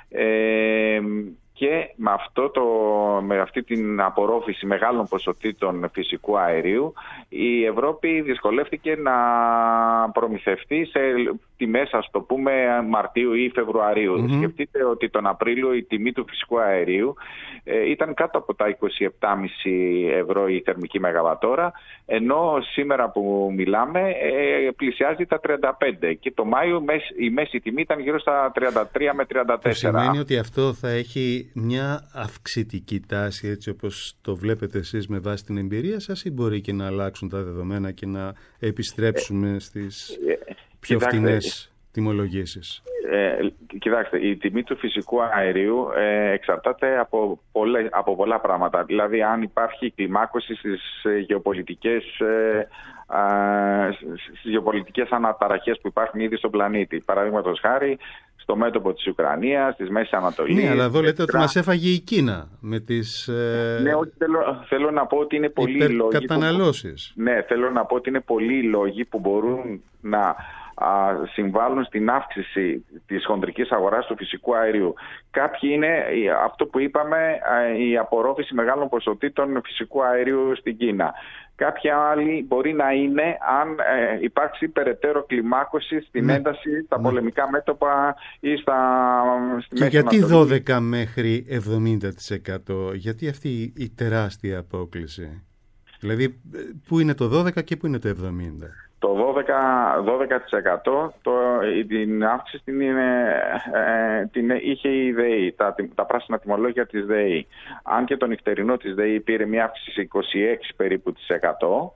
Ε, και με, αυτό το, με αυτή την απορρόφηση μεγάλων ποσοτήτων φυσικού αερίου η Ευρώπη δυσκολεύτηκε να προμηθευτεί σε τιμές, ας το πούμε, Μαρτίου ή Φεβρουαρίου. Mm-hmm. Σκεφτείτε ότι τον Απρίλιο η τιμή του φυσικού αερίου ε, ήταν κάτω από τα είκοσι επτά κόμμα πέντε ευρώ η θερμική μεγαβατόρα, ενώ σήμερα που μιλάμε ε, πλησιάζει τα τριάντα πέντε και το Μάιο η μέση τιμή ήταν γύρω στα τριάντα τρία με τριάντα τέσσερα. Το σημαίνει ότι αυτό θα έχει μια αυξητική τάση, έτσι όπως το βλέπετε εσείς με βάση την εμπειρία σας, ή μπορεί και να αλλάξουν τα δεδομένα και να επιστρέψουμε ε, στις ε, πιο κοιτάξτε, φτηνές τιμολογήσεις? Ε, κοιτάξτε, η τιμή του φυσικού αερίου ε, εξαρτάται από, πολλές, από πολλά πράγματα. Δηλαδή, αν υπάρχει κλιμάκωση στις γεωπολιτικές, ε, ε, στις γεωπολιτικές αναταραχές που υπάρχουν ήδη στον πλανήτη. Παραδείγματος χάρη, στο μέτωπο της Ουκρανίας, της Μέσης Ανατολής. Ναι, αλλά εδώ λέτε ότι μας έφαγε η Κίνα με τις ε... ναι, όχι, θέλω, θέλω να πω ότι είναι πολλοί λόγοι καταναλώσεις. Που, ναι, θέλω να πω ότι είναι πολλοί λόγοι που μπορούν να συμβάλλουν στην αύξηση της χονδρικής αγοράς του φυσικού αερίου. Κάποιοι είναι αυτό που είπαμε, η απορρόφηση μεγάλων ποσοτήτων φυσικού αερίου στην Κίνα. Κάποιοι άλλοι μπορεί να είναι αν ε, υπάρξει περαιτέρω κλιμάκωση στην ναι. ένταση στα ναι. πολεμικά μέτωπα ή στα... Στη και Μέση γιατί Ανατολή. δώδεκα μέχρι εβδομήντα τοις εκατό? Γιατί αυτή η τεράστια απόκληση? Δηλαδή, πού είναι το δώδεκα και πού είναι το εβδομήντα? Το δώδεκα τοις εκατό το, την αύξηση την, είναι, ε, την είχε η ΔΕΗ, τα, τα πράσινα τιμολόγια της ΔΕΗ. Αν και το νυχτερινό της ΔΕΗ πήρε μια αύξηση είκοσι έξι περίπου της εκατό,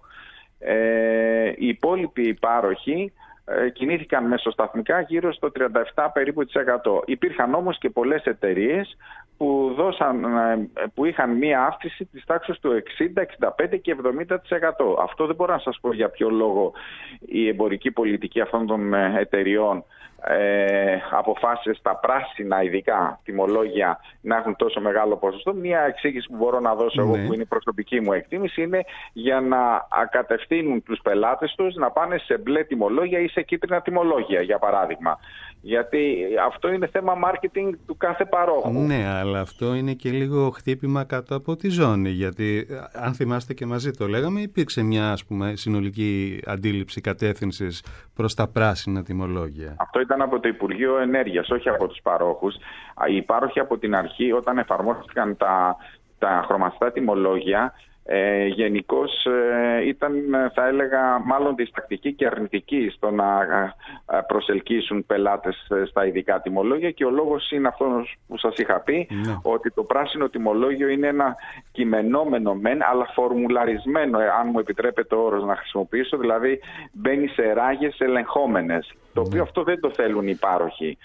ε, οι υπόλοιποι υπάροχοι ε, κινήθηκαν μεσοσταθμικά γύρω στο τριάντα επτά περίπου της εκατό. Υπήρχαν όμως και πολλές εταιρείες που, δώσαν, που είχαν μία αύξηση της τάξης του εξήντα, εξήντα πέντε και εβδομήντα τοις εκατό. Αυτό δεν μπορώ να σας πω για ποιο λόγο η εμπορική πολιτική αυτών των εταιριών ε, αποφάσισε στα πράσινα ειδικά τιμολόγια να έχουν τόσο μεγάλο ποσοστό. Μία εξήγηση που μπορώ να δώσω ναι. εγώ, που είναι η προσωπική μου εκτίμηση, είναι για να κατευθύνουν τους πελάτες τους να πάνε σε μπλε τιμολόγια ή σε κίτρινα τιμολόγια, για παράδειγμα. Γιατί αυτό είναι θέμα marketing του κάθε παρόχου. Ναι, αλλά αυτό είναι και λίγο χτύπημα κάτω από τη ζώνη. Γιατί αν θυμάστε και μαζί το λέγαμε, υπήρξε μια, ας πούμε, συνολική αντίληψη κατεύθυνσης προς τα πράσινα τιμολόγια. Αυτό ήταν από το Υπουργείο Ενέργειας, όχι από τους παρόχους. Οι πάροχοι από την αρχή, όταν εφαρμόστηκαν τα, τα χρωματιστά τιμολόγια, Ε, γενικώς ε, ήταν, θα έλεγα, μάλλον διστακτικοί και αρνητικοί στο να ε, προσελκύσουν πελάτες στα ειδικά τιμολόγια, και ο λόγος είναι αυτός που σας είχα πει, ναι. ότι το πράσινο τιμολόγιο είναι ένα κειμενόμενο μεν, αλλά φορμουλαρισμένο, ε, αν μου επιτρέπετε ο όρος να χρησιμοποιήσω, δηλαδή μπαίνει σε ράγες ελεγχόμενες, το οποίο ναι. αυτό δεν το θέλουν οι πάροχοι.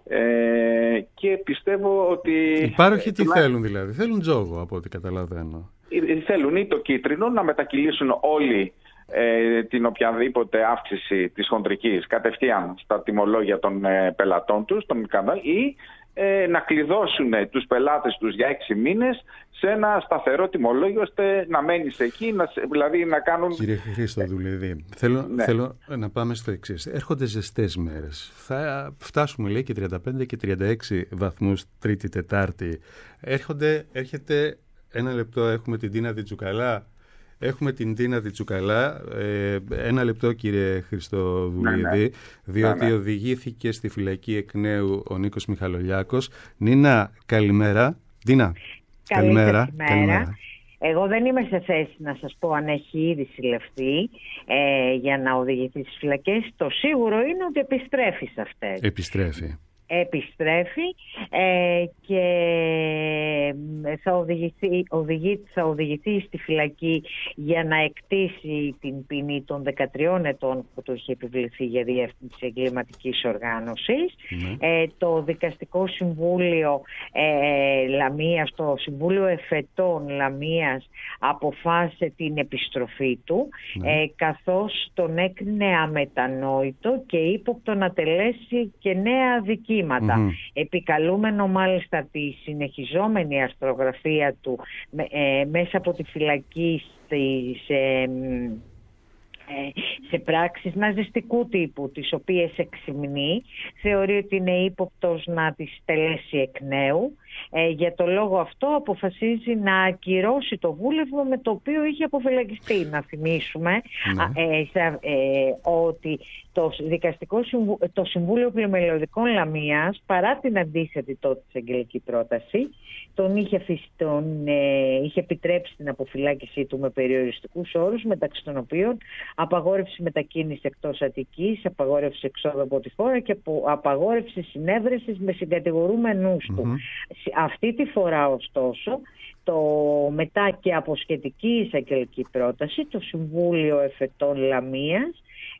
Ε, και πιστεύω ότι... Οι πάροχοι τι τουλάχιστον... θέλουν δηλαδή? Θέλουν τζόγο, από ό,τι καταλαβαίνω. Θέλουν ή το κίτρινο, να μετακυλήσουν όλοι ε, την οποιαδήποτε αύξηση της χοντρικής κατευθείαν στα τιμολόγια των ε, πελατών τους, των κανάλ, ή ε, να κλειδώσουν τους πελάτες τους για έξι μήνες σε ένα σταθερό τιμολόγιο, ώστε να μένεις εκεί, να, δηλαδή να κάνουν... Κύριε Χριστοδουλίδη, θέλω, ναι. θέλω να πάμε στο εξής. Έρχονται ζεστές μέρες. Θα φτάσουμε, λέει, και τριάντα πέντε και τριάντα έξι βαθμούς Τρίτη Τετάρτη. Έρχονται, έρχεται... Ένα λεπτό, έχουμε την Τίνα Διτσουκαλά. Έχουμε την Τίνα Διτσουκαλά. Ε, ένα λεπτό, κύριε Χριστοδουλίδη, ναι, ναι. διότι ναι, ναι. οδηγήθηκε στη φυλακή εκ νέου ο Νίκος Μιχαλολιάκος. Νίνα, καλημέρα. Τίνα, καλημέρα. καλημέρα. Εγώ δεν είμαι σε θέση να σας πω αν έχει ήδη συλληφθεί ε, για να οδηγηθεί στις φυλακές. Το σίγουρο είναι ότι επιστρέφει σε αυτές. Επιστρέφει. επιστρέφει ε, και θα οδηγηθεί, οδηγεί, θα οδηγηθεί στη φυλακή για να εκτίσει την ποινή των δεκατριών ετών που του είχε επιβληθεί για διεύθυνση εγκληματικής οργάνωσης. Mm. Ε, το Δικαστικό Συμβούλιο ε, Λαμίας, το Συμβούλιο Εφετών Λαμίας αποφάσισε την επιστροφή του, mm. ε, καθώς τον έκρινε αμετανόητο και ύποπτο να τελέσει και νέα αδικήματα. Mm-hmm. Επικαλούμενο μάλιστα τη συνεχιζόμενη αρθρογραφία του ε, μέσα από τη φυλακή στις, ε, σε πράξεις ναζιστικού τύπου, τις οποίες εξυμνεί, θεωρεί ότι είναι ύποπτος να τις τελέσει εκ νέου. Ε, για το λόγο αυτό αποφασίζει να ακυρώσει το βούλευμα με το οποίο είχε αποφυλακιστεί. Να θυμίσουμε ναι. ε, σε, ε, ότι το, δικαστικό συμβου, το Συμβούλιο Πλημελιωδικών Λαμίας, παρά την αντίθετη τότε εισαγγελική πρόταση, τον είχε, τον, ε, είχε επιτρέψει την αποφυλάκησή του με περιοριστικούς όρους, μεταξύ των οποίων απαγόρευση μετακίνηση εκτός Αττικής, απαγόρευση εξόδου από τη χώρα και απαγόρευση συνέβρεσης με συγκατηγορούμενους mm-hmm. του. Αυτή τη φορά ωστόσο, το μετά και από σχετική εισαγγελική πρόταση, το Συμβούλιο Εφετών Λαμίας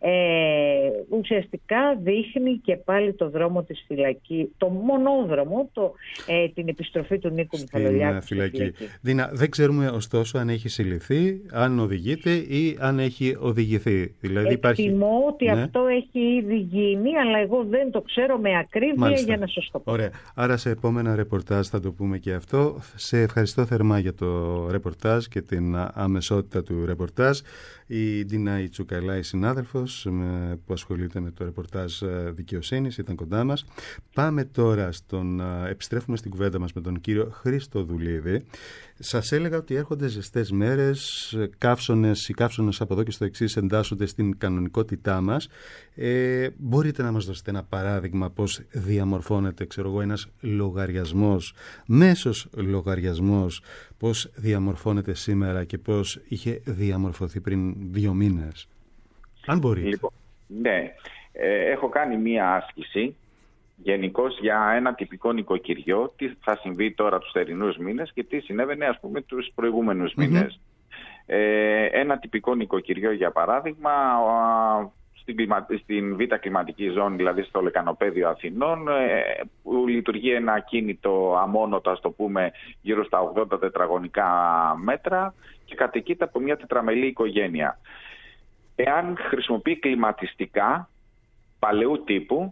ε, ουσιαστικά δείχνει και πάλι το δρόμο της φυλακής, το μονόδρομο, το, ε, την επιστροφή του Νίκου Μιχαλολιάκου στη φυλακή. φυλακή. Δίνα, δεν ξέρουμε ωστόσο αν έχει συλληφθεί, αν οδηγείται ή αν έχει οδηγηθεί. Δηλαδή, Εκτιμώ υπάρχει... ότι ναι. αυτό έχει ήδη γίνει, αλλά εγώ δεν το ξέρω με ακρίβεια. Μάλιστα. Για να σας το πω. Ωραία. Άρα σε επόμενα ρεπορτάζ θα το πούμε και αυτό. Σε ευχαριστώ θερμά για το ρεπορτάζ και την αμεσότητα του ρεπορτάζ. Η Ντίνα η Τσουκαλά, η συνάδελφος που ασχολείται με το ρεπορτάζ δικαιοσύνης, ήταν κοντά μας. Πάμε τώρα στον, επιστρέφουμε στην κουβέντα μας με τον κύριο Χρήστο Δουλίδη. Σας έλεγα ότι έρχονται ζεστές μέρες, καύσονες, οι καύσονες από εδώ και στο εξής εντάσσονται στην κανονικότητά μας. Ε, μπορείτε να μας δώσετε ένα παράδειγμα πώς διαμορφώνεται, ξέρω εγώ, ένας λογαριασμός, μέσος λογαριασμός, πώς διαμορφώνεται σήμερα και πώς είχε διαμορφωθεί πριν δύο μήνες. Αν μπορείτε. Λοιπόν, ναι, ε, έχω κάνει μία άσκηση γενικώς για ένα τυπικό νοικοκυριό, τι θα συμβεί τώρα τους θερινούς μήνες και τι συνέβαινε ας πούμε τους προηγούμενους mm-hmm. μήνες. Ε, ένα τυπικό νοικοκυριό για παράδειγμα στην, κλιμα... στην β' κλιματική ζώνη, δηλαδή στο Λεκανοπέδιο Αθηνών, ε, που λειτουργεί ένα ακίνητο αμόνοτο, ας το πούμε, γύρω στα ογδόντα τετραγωνικά μέτρα και κατοικείται από μια τετραμελή οικογένεια. Εάν χρησιμοποιεί κλιματιστικά παλαιού τύπου,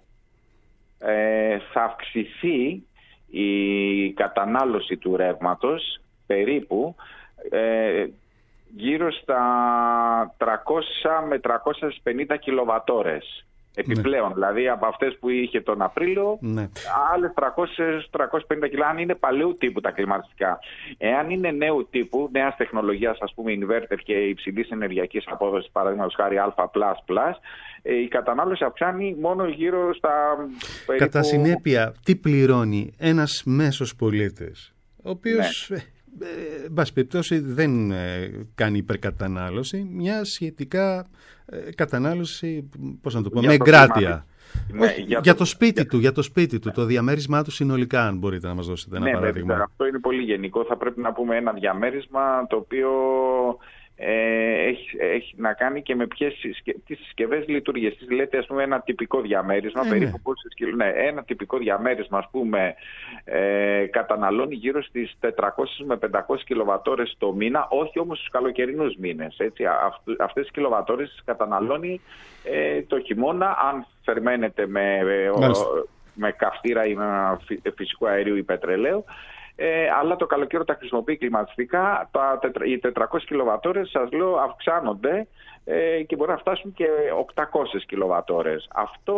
ε, θα αυξηθεί η κατανάλωση του ρεύματος περίπου ε, γύρω στα τριακόσια με τριακόσιες πενήντα κιλοβατόρες. Επιπλέον, ναι. δηλαδή από αυτές που είχε τον Απρίλιο, ναι. άλλες τριακόσια με τριακόσιες πενήντα κιλά, αν είναι παλαιού τύπου τα κλιματιστικά. Εάν είναι νέου τύπου, νέας τεχνολογίας, ας πούμε, inverter και υψηλής ενεργειακής απόδοσης, παραδείγματος χάρη Α++, η κατανάλωση αυξάνει μόνο γύρω στα περίπου... Κατά συνέπεια, τι πληρώνει ένας μέσος πολίτης, ο οποίος... Ναι. εν πάση περιπτώσει δεν ε, κάνει υπερκατανάλωση, μια σχετικά ε, κατανάλωση, πώς να το πω, με εγκράτεια. Ναι, Όχι, για, για, το... το σπίτι του, για το σπίτι του, το διαμέρισμά του συνολικά, αν μπορείτε να μας δώσετε ένα ναι, παράδειγμα. Βέβαια, αυτό είναι πολύ γενικό. Θα πρέπει να πούμε ένα διαμέρισμα το οποίο ε, έχει, έχει να κάνει και με ποιες συσκε... τις συσκευές λειτουργίες. Τις λέτε, ας πούμε, ένα τυπικό διαμέρισμα, ε, περίπου ναι. πόσες κιλο... ναι, ένα τυπικό διαμέρισμα, ας πούμε, ε, καταναλώνει γύρω στις τετρακόσιες με πεντακόσιες κιλοβατόρες το μήνα, όχι όμως στους καλοκαιρινούς μήνες. Έτσι. Αυτ, αυτές τις κιλοβατόρες καταναλώνει ε, το χειμώνα, αν θερμαίνεται με, ο, με καυστήρα ή με φυσικό αέριο ή πετρελαίου. Ε, αλλά το καλοκαίρι τα χρησιμοποιεί κλιματιστικά, τα, οι τετρακόσιες κιλοβατόρες, σας λέω, αυξάνονται ε, και μπορεί να φτάσουν και οκτακόσιες κιλοβατόρες. Αυτό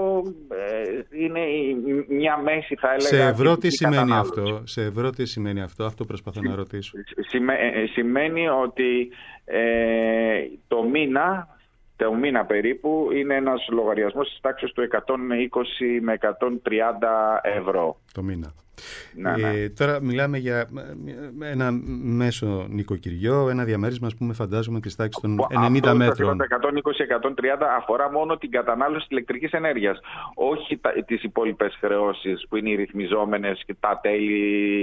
ε, είναι μια μέση, θα έλεγα. Σε ευρώ τι σημαίνει αυτό, σε ευρώ τι σημαίνει αυτό, αυτό προσπαθώ να ρωτήσω. Σημαίνει, σημαίνει ότι ε, το μήνα το μήνα περίπου είναι ένας λογαριασμός της τάξης του εκατόν είκοσι με εκατόν τριάντα ευρώ. Το μήνα. Ναι, ναι. Ε, τώρα μιλάμε για ένα μέσο νοικοκυριό, ένα διαμέρισμα, ας πούμε, φαντάζομαι της τάξης των ενενήντα μέτρων. Το εκατόν είκοσι με εκατόν τριάντα αφορά μόνο την κατανάλωση ηλεκτρικής ενέργειας, όχι τα, τις υπόλοιπες χρεώσεις που είναι οι ρυθμιζόμενες και τα τέλη,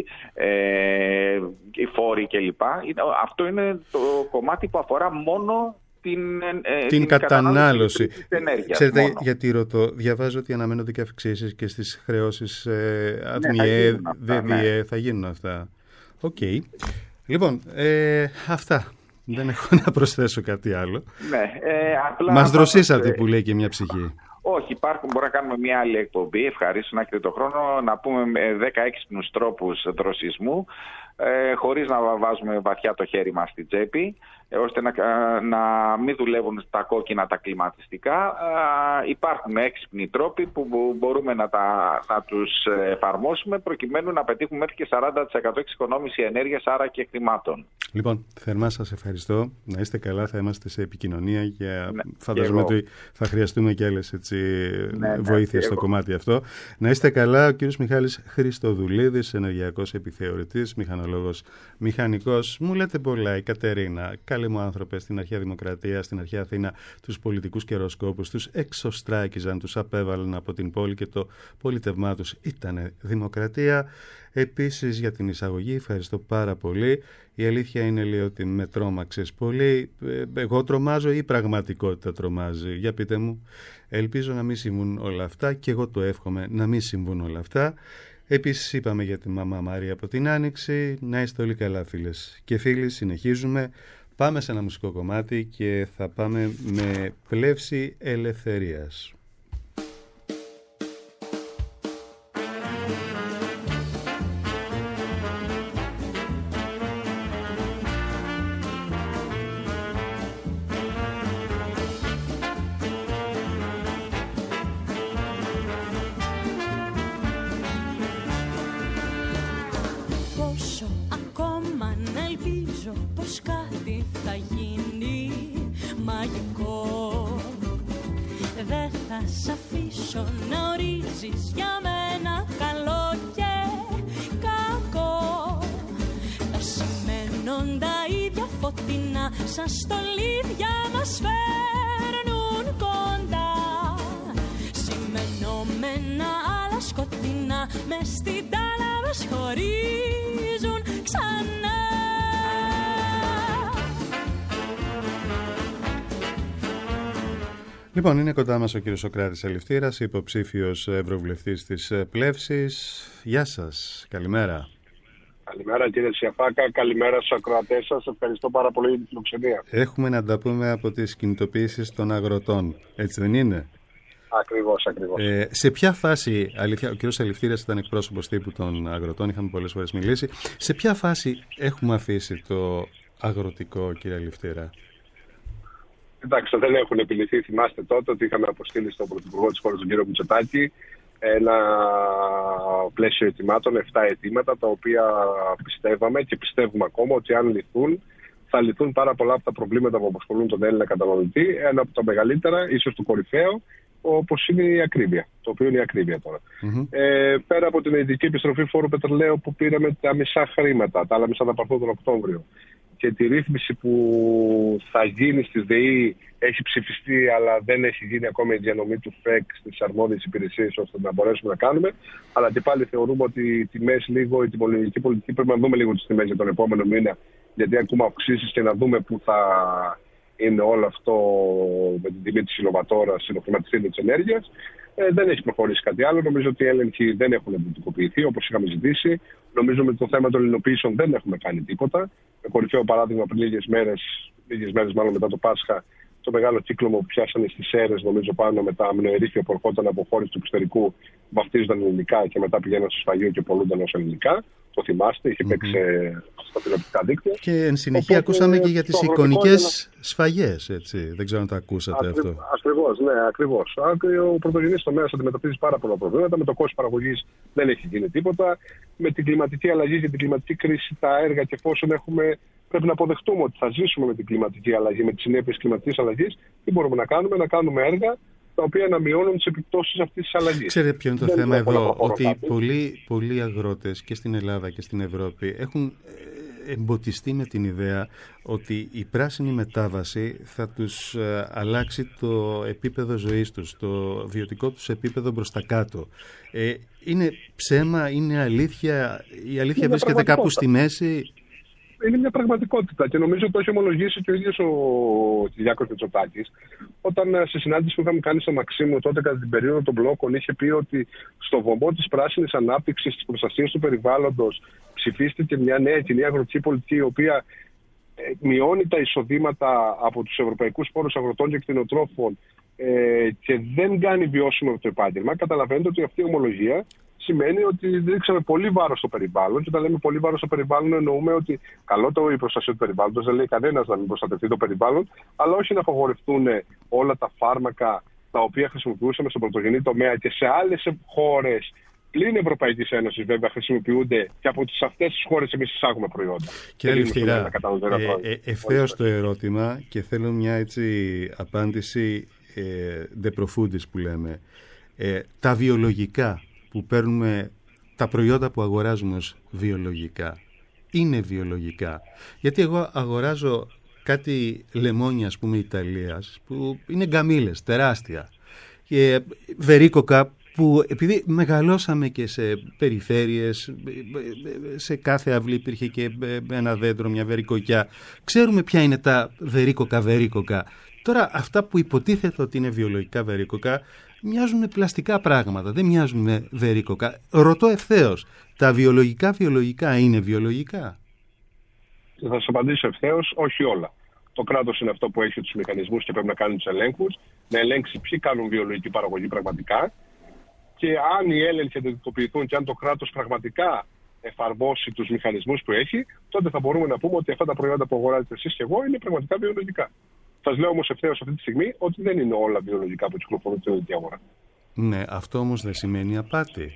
ε, οι φόροι κλπ. Αυτό είναι το κομμάτι που αφορά μόνο την, ε, την, την κατανάλωση. Ξέρετε, μόνο. γιατί ρωτώ, διαβάζω ότι αναμένονται και αυξήσεις και στις χρεώσεις ε, ΑΔΜΙΕ, ναι, ΔΔΕ, ναι. θα γίνουν αυτά. Οκ. Okay. Λοιπόν, ε, αυτά. Δεν έχω να προσθέσω κάτι άλλο. Ναι, ε, απλά μας δροσίσατε, που λέει και μια ψυχή. Όχι, υπάρχουν, μπορούμε να κάνουμε μια άλλη εκπομπή, ευχαρίστω να έχετε το χρόνο, να πούμε δέκα έξυπνους τρόπους δροσισμού, ε, χωρίς να βάζουμε βαθιά το χέρι μας στη τσέπη, ε, ώστε να, να μην δουλεύουν τα κόκκινα τα κλιματιστικά. Ε, υπάρχουν έξυπνοι τρόποι που μπορούμε να, τα, να τους εφαρμόσουμε προκειμένου να πετύχουμε μέχρι και σαράντα τοις εκατό εξοικονόμηση ενέργειας, άρα και χρημάτων. Λοιπόν, θερμά σας ευχαριστώ. Να είστε καλά, θα είμαστε σε επικοινωνία για... Ναι, φαντάζομαι ότι θα χρειαστούμε και άλλες έτσι, ναι, ναι, βοήθεια στο εγώ. κομμάτι αυτό. Να είστε καλά, ο κύριος Μιχάλης Χριστοδουλίδης, ενεργειακός επιθεωρητής, μηχανολόγος, μηχανικός. Μου λέτε πολλά, η Κατερίνα, καλοί μου άνθρωπε, στην αρχαία Δημοκρατία, στην αρχαία Αθήνα, τους πολιτικούς καιροσκόπους, τους εξωστράκιζαν, τους απέβαλαν από την πόλη και το πολίτευμά τους ήταν δημοκρατία. Επίσης για την εισαγωγή ευχαριστώ πάρα πολύ. Η αλήθεια είναι, λέει, ότι με τρόμαξες πολύ. Εγώ τρομάζω ή η πραγματικότητα τρομάζει? Για πείτε μου. Ελπίζω να μην συμβούν όλα αυτά και εγώ το εύχομαι να μην συμβούν όλα αυτά. Επίσης είπαμε για τη μαμά Μαρία από την Άνοιξη. Να είστε όλοι καλά, φίλες και φίλοι. Συνεχίζουμε. Πάμε σε ένα μουσικό κομμάτι και θα πάμε με πλεύση ελευθερίας. Σαν στολίδια μας φέρνουν κοντά, σημενόμενα άλλα σκοτεινά, μες στην τάλα μας χωρίζουν ξανά. Λοιπόν, είναι κοντά μας ο κύριος Σωκράτης Αληφτήρας, υποψήφιος ευρωβουλευτής της Πλεύσης. Γεια σας, καλημέρα. Καλημέρα κύριε Σιαφάκα, καλημέρα στους ακροατές σας. Ευχαριστώ πάρα πολύ για την φιλοξενία. Έχουμε να τα πούμε από τις κινητοποιήσεις των αγροτών, έτσι δεν είναι? Ακριβώς, ακριβώς. Ε, σε ποια φάση, αλήθεια, ο κύριος Αληφτήρας ήταν εκπρόσωπος τύπου των αγροτών, είχαμε πολλές φορές μιλήσει. Σε ποια φάση έχουμε αφήσει το αγροτικό, κύριε Αληφτήρα? Εντάξει, δεν έχουν επιληθεί. Θυμάστε τότε ότι είχαμε αποστείλει στον Πρωθυπουργό της χώρας, τον κύριο Μητσοτάκη, ένα πλαίσιο αιτημάτων, εφτά αιτήματα, τα οποία πιστεύαμε και πιστεύουμε ακόμα ότι αν λυθούν, θα λυθούν πάρα πολλά από τα προβλήματα που απασχολούν τον Έλληνα καταναλωτή. Ένα από τα μεγαλύτερα, ίσως το κορυφαίο, όπως είναι η ακρίβεια, το οποίο είναι η ακρίβεια τώρα. Mm-hmm. Ε, πέρα από την ειδική επιστροφή φόρου πετρελαίου που πήραμε τα μισά χρήματα, τα άλλα μισά θα πάρθουν τον Οκτώβριο, και τη ρύθμιση που θα γίνει στις ΔΕΗ έχει ψηφιστεί, αλλά δεν έχει γίνει ακόμα η διανομή του ΦΕΚ στις αρμόδιες υπηρεσίες ώστε να μπορέσουμε να κάνουμε. Αλλά και πάλι θεωρούμε ότι οι τιμές λίγο, η τιμολογική πολιτική πρέπει να δούμε λίγο τις τιμές για τον επόμενο μήνα, γιατί ακούμε αυξήσεις και να δούμε πού θα είναι όλο αυτό με την τιμή της κιλοβατόρας στο χρηματιστήριο της ενέργειας. Ε, δεν έχει προχωρήσει κάτι άλλο. Νομίζω ότι οι έλεγχοι δεν έχουν εντυπωτικοποιηθεί όπως είχαμε ζητήσει. Νομίζω ότι το θέμα των ελληνοποιήσεων δεν έχουμε κάνει τίποτα. Με κορυφαίο παράδειγμα πριν λίγες μέρες, λίγες μέρες μάλλον μετά το Πάσχα, το μεγάλο κύκλωμα που πιάσανε στις αίρες, νομίζω πάνω με τα αμυνοερήφια που ερχόταν από χώρες του εξωτερικού, βαφτίζονταν ελληνικά και μετά πηγαίναν στο σφαγείο και πολλούνταν ως ελληνικά. Το θυμάστε, είχε mm-hmm. παίξει στα τηλεοπτικά δίκτυα. Και εν συνεχεία οπότε, ακούσαμε και για τις εικονικές ένα... σφαγές, έτσι. Δεν ξέρω αν το ακούσατε Ακρι... αυτό. Ακριβώς, ναι, ακριβώς. Ο πρωτογενής τομέας αντιμετωπίζει πάρα πολλά προβλήματα. Με το κόστος παραγωγής δεν έχει γίνει τίποτα. Με την κλιματική αλλαγή και την κλιματική κρίση, τα έργα και εφόσον έχουμε Πρέπει να αποδεχτούμε ότι θα ζήσουμε με την κλιματική αλλαγή, με τις συνέπειες κλιματικής αλλαγής. Τι μπορούμε να κάνουμε? Να κάνουμε έργα τα οποία να μειώνουν τις επιπτώσεις αυτής της αλλαγής. Ξέρετε ποιο είναι το Δεν θέμα εδώ? Ότι πολλοί, πολλοί αγρότες και στην Ελλάδα και στην Ευρώπη έχουν εμποτιστεί με την ιδέα ότι η πράσινη μετάβαση θα τους ε, αλλάξει το επίπεδο ζωής τους, το βιωτικό τους επίπεδο προς τα κάτω. Ε, είναι ψέμα, είναι αλήθεια? Η αλήθεια είναι βρίσκεται κάπου στη μέση? Είναι μια πραγματικότητα και νομίζω ότι το έχει ομολογήσει και ο ίδιος ο Κυριάκος Μητσοτάκης, όταν σε συνάντηση που είχαμε κάνει στο Μαξίμου τότε κατά την περίοδο των μπλόκων, είχε πει ότι στο βωμό της πράσινης ανάπτυξης, της προστασίας του περιβάλλοντος, ψηφίστηκε μια νέα κοινή αγροτική πολιτική, η οποία μειώνει τα εισοδήματα από τους ευρωπαϊκούς πόρους αγροτών και κτηνοτρόφων ε, και δεν κάνει βιώσιμο το επάγγελμα. Καταλαβαίνετε ότι αυτή η ομολογία σημαίνει ότι δείξαμε πολύ βάρος στο περιβάλλον. Και όταν λέμε πολύ βάρος στο περιβάλλον, εννοούμε ότι καλό το η προστασία του περιβάλλοντος, δεν λέει κανένας να μην προστατευτεί το περιβάλλον, αλλά όχι να απαγορευτούν όλα τα φάρμακα τα οποία χρησιμοποιούσαμε στον πρωτογενή τομέα και σε άλλες χώρες πλην Ευρωπαϊκής Ένωσης, βέβαια, χρησιμοποιούνται και από τις αυτές τις χώρες εμείς εισάγουμε προϊόντα. Κύριε Ληφτηρά, ε, ε, ευθέως το ερώτημα και θέλω μια έτσι απάντηση ε, de profundis που λέμε. Ε, τα βιολογικά που παίρνουμε, τα προϊόντα που αγοράζουμε ως βιολογικά, είναι βιολογικά? Γιατί εγώ αγοράζω κάτι λεμόνια, ας πούμε, Ιταλίας, που είναι γκαμίλες, τεράστια, και βερίκοκα, που επειδή μεγαλώσαμε και σε περιφέρειες, σε κάθε αυλή υπήρχε και ένα δέντρο, μια βερικοκιά, ξέρουμε ποια είναι τα βερίκοκα βερίκοκα. Τώρα αυτά που υποτίθεται ότι είναι βιολογικά βερίκοκα μοιάζουν με πλαστικά πράγματα, δεν μοιάζουν με βερίκοκα. Ρωτώ ευθέως, τα βιολογικά βιολογικά είναι βιολογικά? Θα σας απαντήσω ευθέως, όχι όλα. Το κράτος είναι αυτό που έχει τους μηχανισμούς και πρέπει να κάνει τους ελέγχους, να ελέγξει ποιοι κάνουν βιολογική παραγωγή πραγματικά. Και αν οι έλεγχοι εντατικοποιηθούν και αν το κράτος πραγματικά εφαρμόσει τους μηχανισμούς που έχει, τότε θα μπορούμε να πούμε ότι αυτά τα προϊόντα που αγοράζετε εσείς και εγώ είναι πραγματικά βιολογικά. Σας λέω όμως ευθέως αυτή τη στιγμή ότι δεν είναι όλα βιολογικά που κυκλοφορούν στην ελληνική αγορά. Ναι, αυτό όμως δεν σημαίνει απάτη.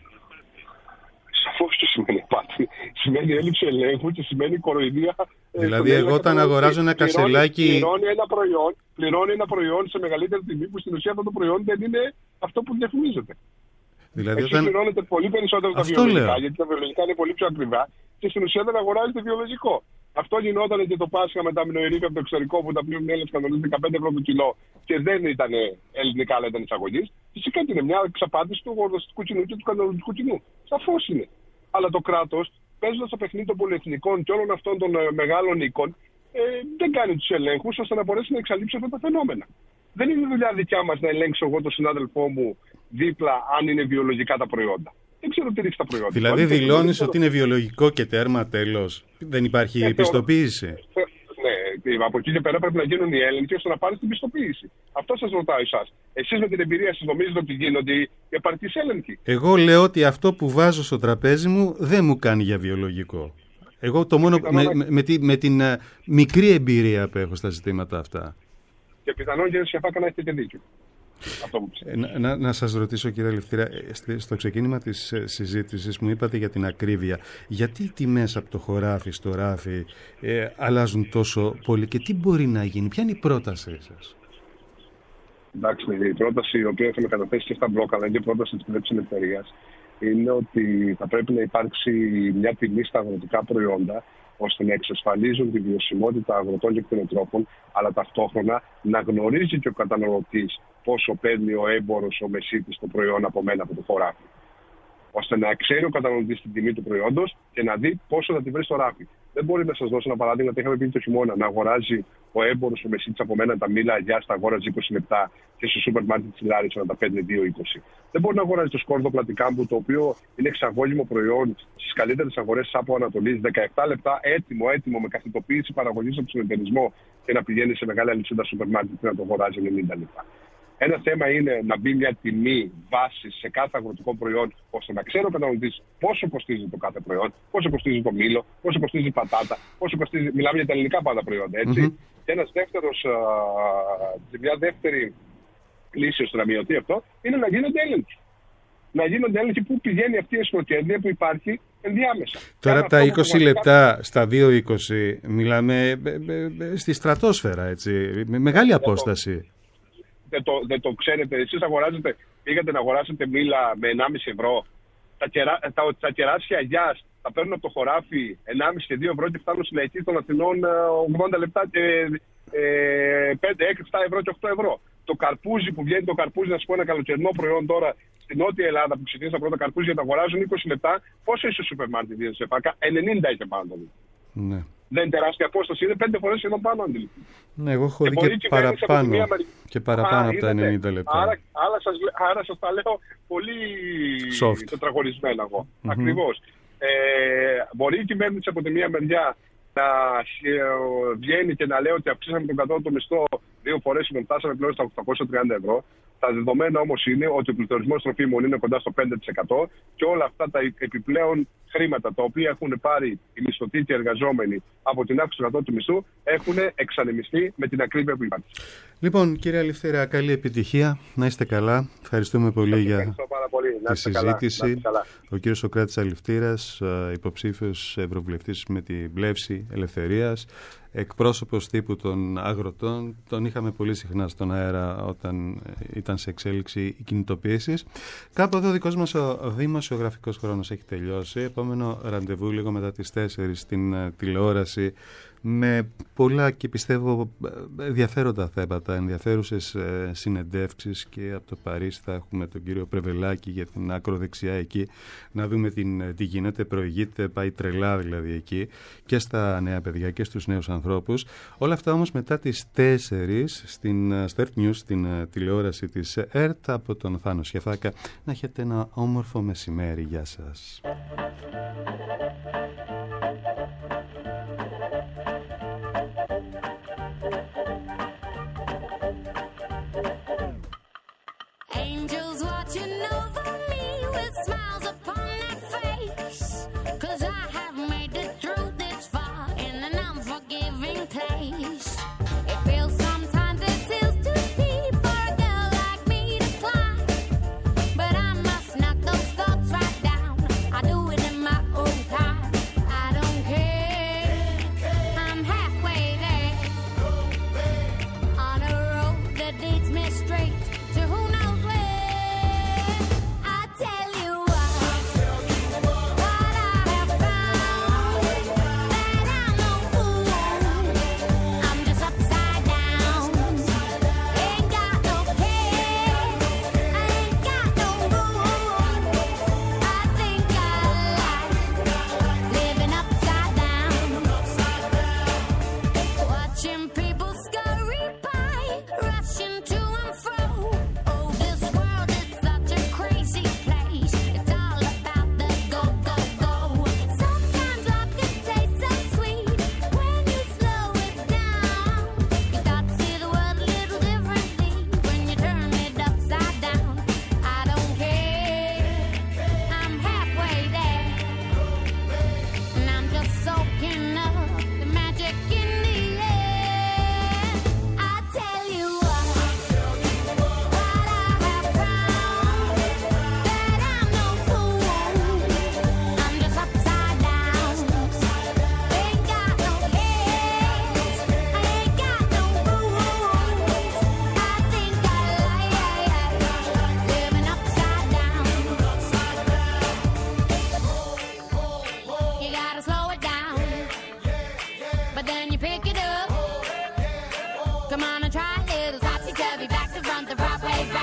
Σαφώς το σημαίνει απάτη. Σημαίνει έλλειψη ελέγχου και σημαίνει κοροϊδία. Δηλαδή, εγώ όταν αγοράζω ένα κασελάκι. Πληρώνει ένα, προϊόν, πληρώνει ένα προϊόν σε μεγαλύτερη τιμή που στην ουσία αυτό το προϊόν δεν είναι αυτό που διαφημίζεται. Δηλαδή, εσείς όταν... πληρώνετε πολύ περισσότερο τα βιολογικά, λέω. Γιατί τα βιολογικά είναι πολύ πιο ακριβά και στην ουσία δεν αγοράζετε βιολογικό. Αυτό γινόταν και το Πάσχα με τα μηνοειρήπια από το εξωτερικό που τα πλήρωνε οι Έλληνες καταναλωτές δεκαπέντε ευρώ το κιλό και δεν ήταν ελληνικά, αλλά ήταν εισαγωγής. Φυσικά και είναι μια εξαπάτηση του αγροτικού κοινού και του καταναλωτικού κοινού. Σαφώς είναι. Αλλά το κράτος, παίζοντας το παιχνίδι των πολυεθνικών και όλων αυτών των ε, μεγάλων οίκων, ε, δεν κάνει τους ελέγχους ώστε να μπορέσει να εξαλείψει αυτά τα φαινόμενα. Δεν είναι δουλειά δικιά μας να ελέγξω εγώ τον συνάδελφό μου δίπλα αν είναι βιολογικά τα προϊόντα. Δεν ξέρω τι ρίξει τα προϊόντα. Δηλαδή δηλώνεις ότι είναι βιολογικό και τέρμα, τέλος. Δεν υπάρχει ε, πιστοποίηση. Ε, ναι, από εκεί και πέρα πρέπει να γίνουν οι έλεγχοι ώστε να πάρεις την πιστοποίηση. Αυτό σας ρωτάω εσάς. Εσείς με την εμπειρία σας νομίζετε ότι γίνονται οι επαρκείς έλεγχοι? Εγώ λέω ότι αυτό που βάζω στο τραπέζι μου δεν μου κάνει για βιολογικό. Εγώ το μόνο με, με, με, τη, με την uh, μικρή εμπειρία που έχω στα ζητήματα αυτά. Και πιθανόν κύριε Σιαφάκα να έχετε δίκιο. Ε, να, να, να σας ρωτήσω, κύριε Ληφτήρα, στο ξεκίνημα της συζήτησης μου είπατε για την ακρίβεια. Γιατί οι τιμές από το χωράφι στο ράφι ε, αλλάζουν τόσο πολύ και τι μπορεί να γίνει? Ποια είναι η πρότασή σας? Εντάξει, η πρόταση η οποία έχουμε καταθέσει και στα μπλόκα, αλλά και η πρόταση της Κυβέρνησης Ελευθερίας, είναι ότι θα πρέπει να υπάρξει μια τιμή στα αγροτικά προϊόντα, ώστε να εξασφαλίζουν τη βιωσιμότητα αγροτών και κτηνοτρόφων, αλλά ταυτόχρονα να γνωρίζει και ο καταναλωτής πόσο παίρνει ο έμπορος, ο μεσίτης το προϊόν από μένα από το χωράφι. Ώστε να ξέρει ο καταναλωτής την τιμή του προϊόντος και να δει πόσο θα τη βρει στο ράφι. Δεν μπορεί να σας δώσω ένα παράδειγμα, το είχαμε πει το χειμώνα, να αγοράζει ο έμπορος, ο μεσίτης από μένα τα μήλα αγιά, τα αγόραζε είκοσι λεπτά και στο σούπερ μάρκετ της Λάρισα να τα παίρνει δύο είκοσι. Δεν μπορεί να αγοράζει το σκόρδο πλατικάμπου, το οποίο είναι εξαγώγημο προϊόν στις καλύτερες αγορές από Ανατολής, δεκαεπτά λεπτά έτοιμο, έτοιμο με καθητοποίηση παραγωγής από τον συνεταιρισμό και να πηγαίνει σε μεγάλη αλυσίδα σούπερ μάρκετ και να το αγοράζει ενενήντα λεπτά. Ένα θέμα είναι να μπει μια τιμή βάση σε κάθε αγροτικό προϊόν, ώστε να ξέρει ο καταναλωτής πόσο κοστίζει το κάθε προϊόν, πόσο κοστίζει το μήλο, πόσο κοστίζει η πατάτα, πόσο κοστίζει. Μιλάμε για τα ελληνικά πάντα προϊόντα, έτσι. Mm-hmm. Και ένας δεύτερος, α, μια δεύτερη λύση ώστε να μειωθεί αυτό είναι να γίνεται έλεγχος. να γίνονται έλεγχοι πού πηγαίνει αυτή η εσχροκέρδεια που υπάρχει ενδιάμεσα. Τώρα από τα είκοσι λεπτά στα δύο είκοσι μιλάμε στη στρατόσφαιρα, έτσι, με μεγάλη απόσταση. Δεν το, δεν το ξέρετε, εσείς αγοράζετε, πήγατε να αγοράσετε μήλα με ενάμιση ευρώ. Τα, κερα, τα, τα κεράσια Αγιάς τα παίρνουν από το χωράφι ενάμιση και δύο ευρώ και φτάνουν στην Λαϊκή των Αθηνών ογδόντα λεπτά και πέντε, έξι, επτά ευρώ και οκτώ ευρώ. Το καρπούζι που βγαίνει, το καρπούζι, να σου πω ένα καλοκαιρινό προϊόν τώρα στην Νότια Ελλάδα που ξεκίνησαν τα πρώτα καρπούζια, τα αγοράζουν είκοσι λεπτά. Πόσο είσαι στο σούπερ μάρκετ, σε πάκα, ενενήντα είχε πάνω. Ναι. Δεν είναι τεράστια απόσταση, είναι πέντε φορές σχεδόν πάνω, αντιληπτή. Ναι, εγώ έχω δει και, και παραπάνω, από και παραπάνω Α, από τα ενενήντα λεπτά. Άρα, άρα, σας, άρα σας τα λέω πολύ τετραγωνισμένα εγώ. Mm-hmm. Ακριβώς. Ε, μπορεί η κυβέρνηση από τη μία μεριά να βγαίνει και να λέει ότι αυξήσαμε τον κατώτατο μισθό δύο φορές και φτάσαμε πλέον στα οκτακόσια τριάντα ευρώ. Τα δεδομένα όμως είναι ότι ο πληθωρισμός τροφίμων είναι κοντά στο πέντε τοις εκατό και όλα αυτά τα επιπλέον χρήματα τα οποία έχουν πάρει οι μισθωτοί και οι εργαζόμενοι από την αύξηση του κατώτατου μισθού έχουν εξανεμιστεί με την ακρίβεια που υπάρχει. Λοιπόν, κύριε Αλευθέρα, καλή επιτυχία. Να είστε καλά. Ευχαριστούμε πολύ Σας για πολύ. τη συζήτηση. Καλά. Ο κύριος Σωκράτης Αλευθέρας, υποψήφιος ευρωβουλευτής με την πλεύση ελευθερίας, εκπρόσωπος τύπου των αγροτών. Τον είχαμε πολύ συχνά στον αέρα όταν ήταν σε εξέλιξη οι κινητοποιήσεις. Κάπου εδώ ο δικός μας ο δημοσιογραφικός χρόνος έχει τελειώσει. Επόμενο ραντεβού λίγο μετά τις τέσσερις στην τηλεόραση με πολλά και πιστεύω ενδιαφέροντα θέματα, ενδιαφέρουσες συνεντεύξεις, και από το Παρίσι θα έχουμε τον κύριο Πρεβελάκη για την ακροδεξιά εκεί, να δούμε την, τι γίνεται, προηγείται, πάει τρελά δηλαδή εκεί, και στα νέα παιδιά και στους νέους ανθρώπους. Όλα αυτά όμως μετά τις τέσσερις στην, στο Earth News, στην τηλεόραση της ΕΡΤ, από τον Θάνο Σχεφάκα. Να έχετε ένα όμορφο μεσημέρι. Γεια σας. Come on and try a little topsy-turvy, back to front, the right way back.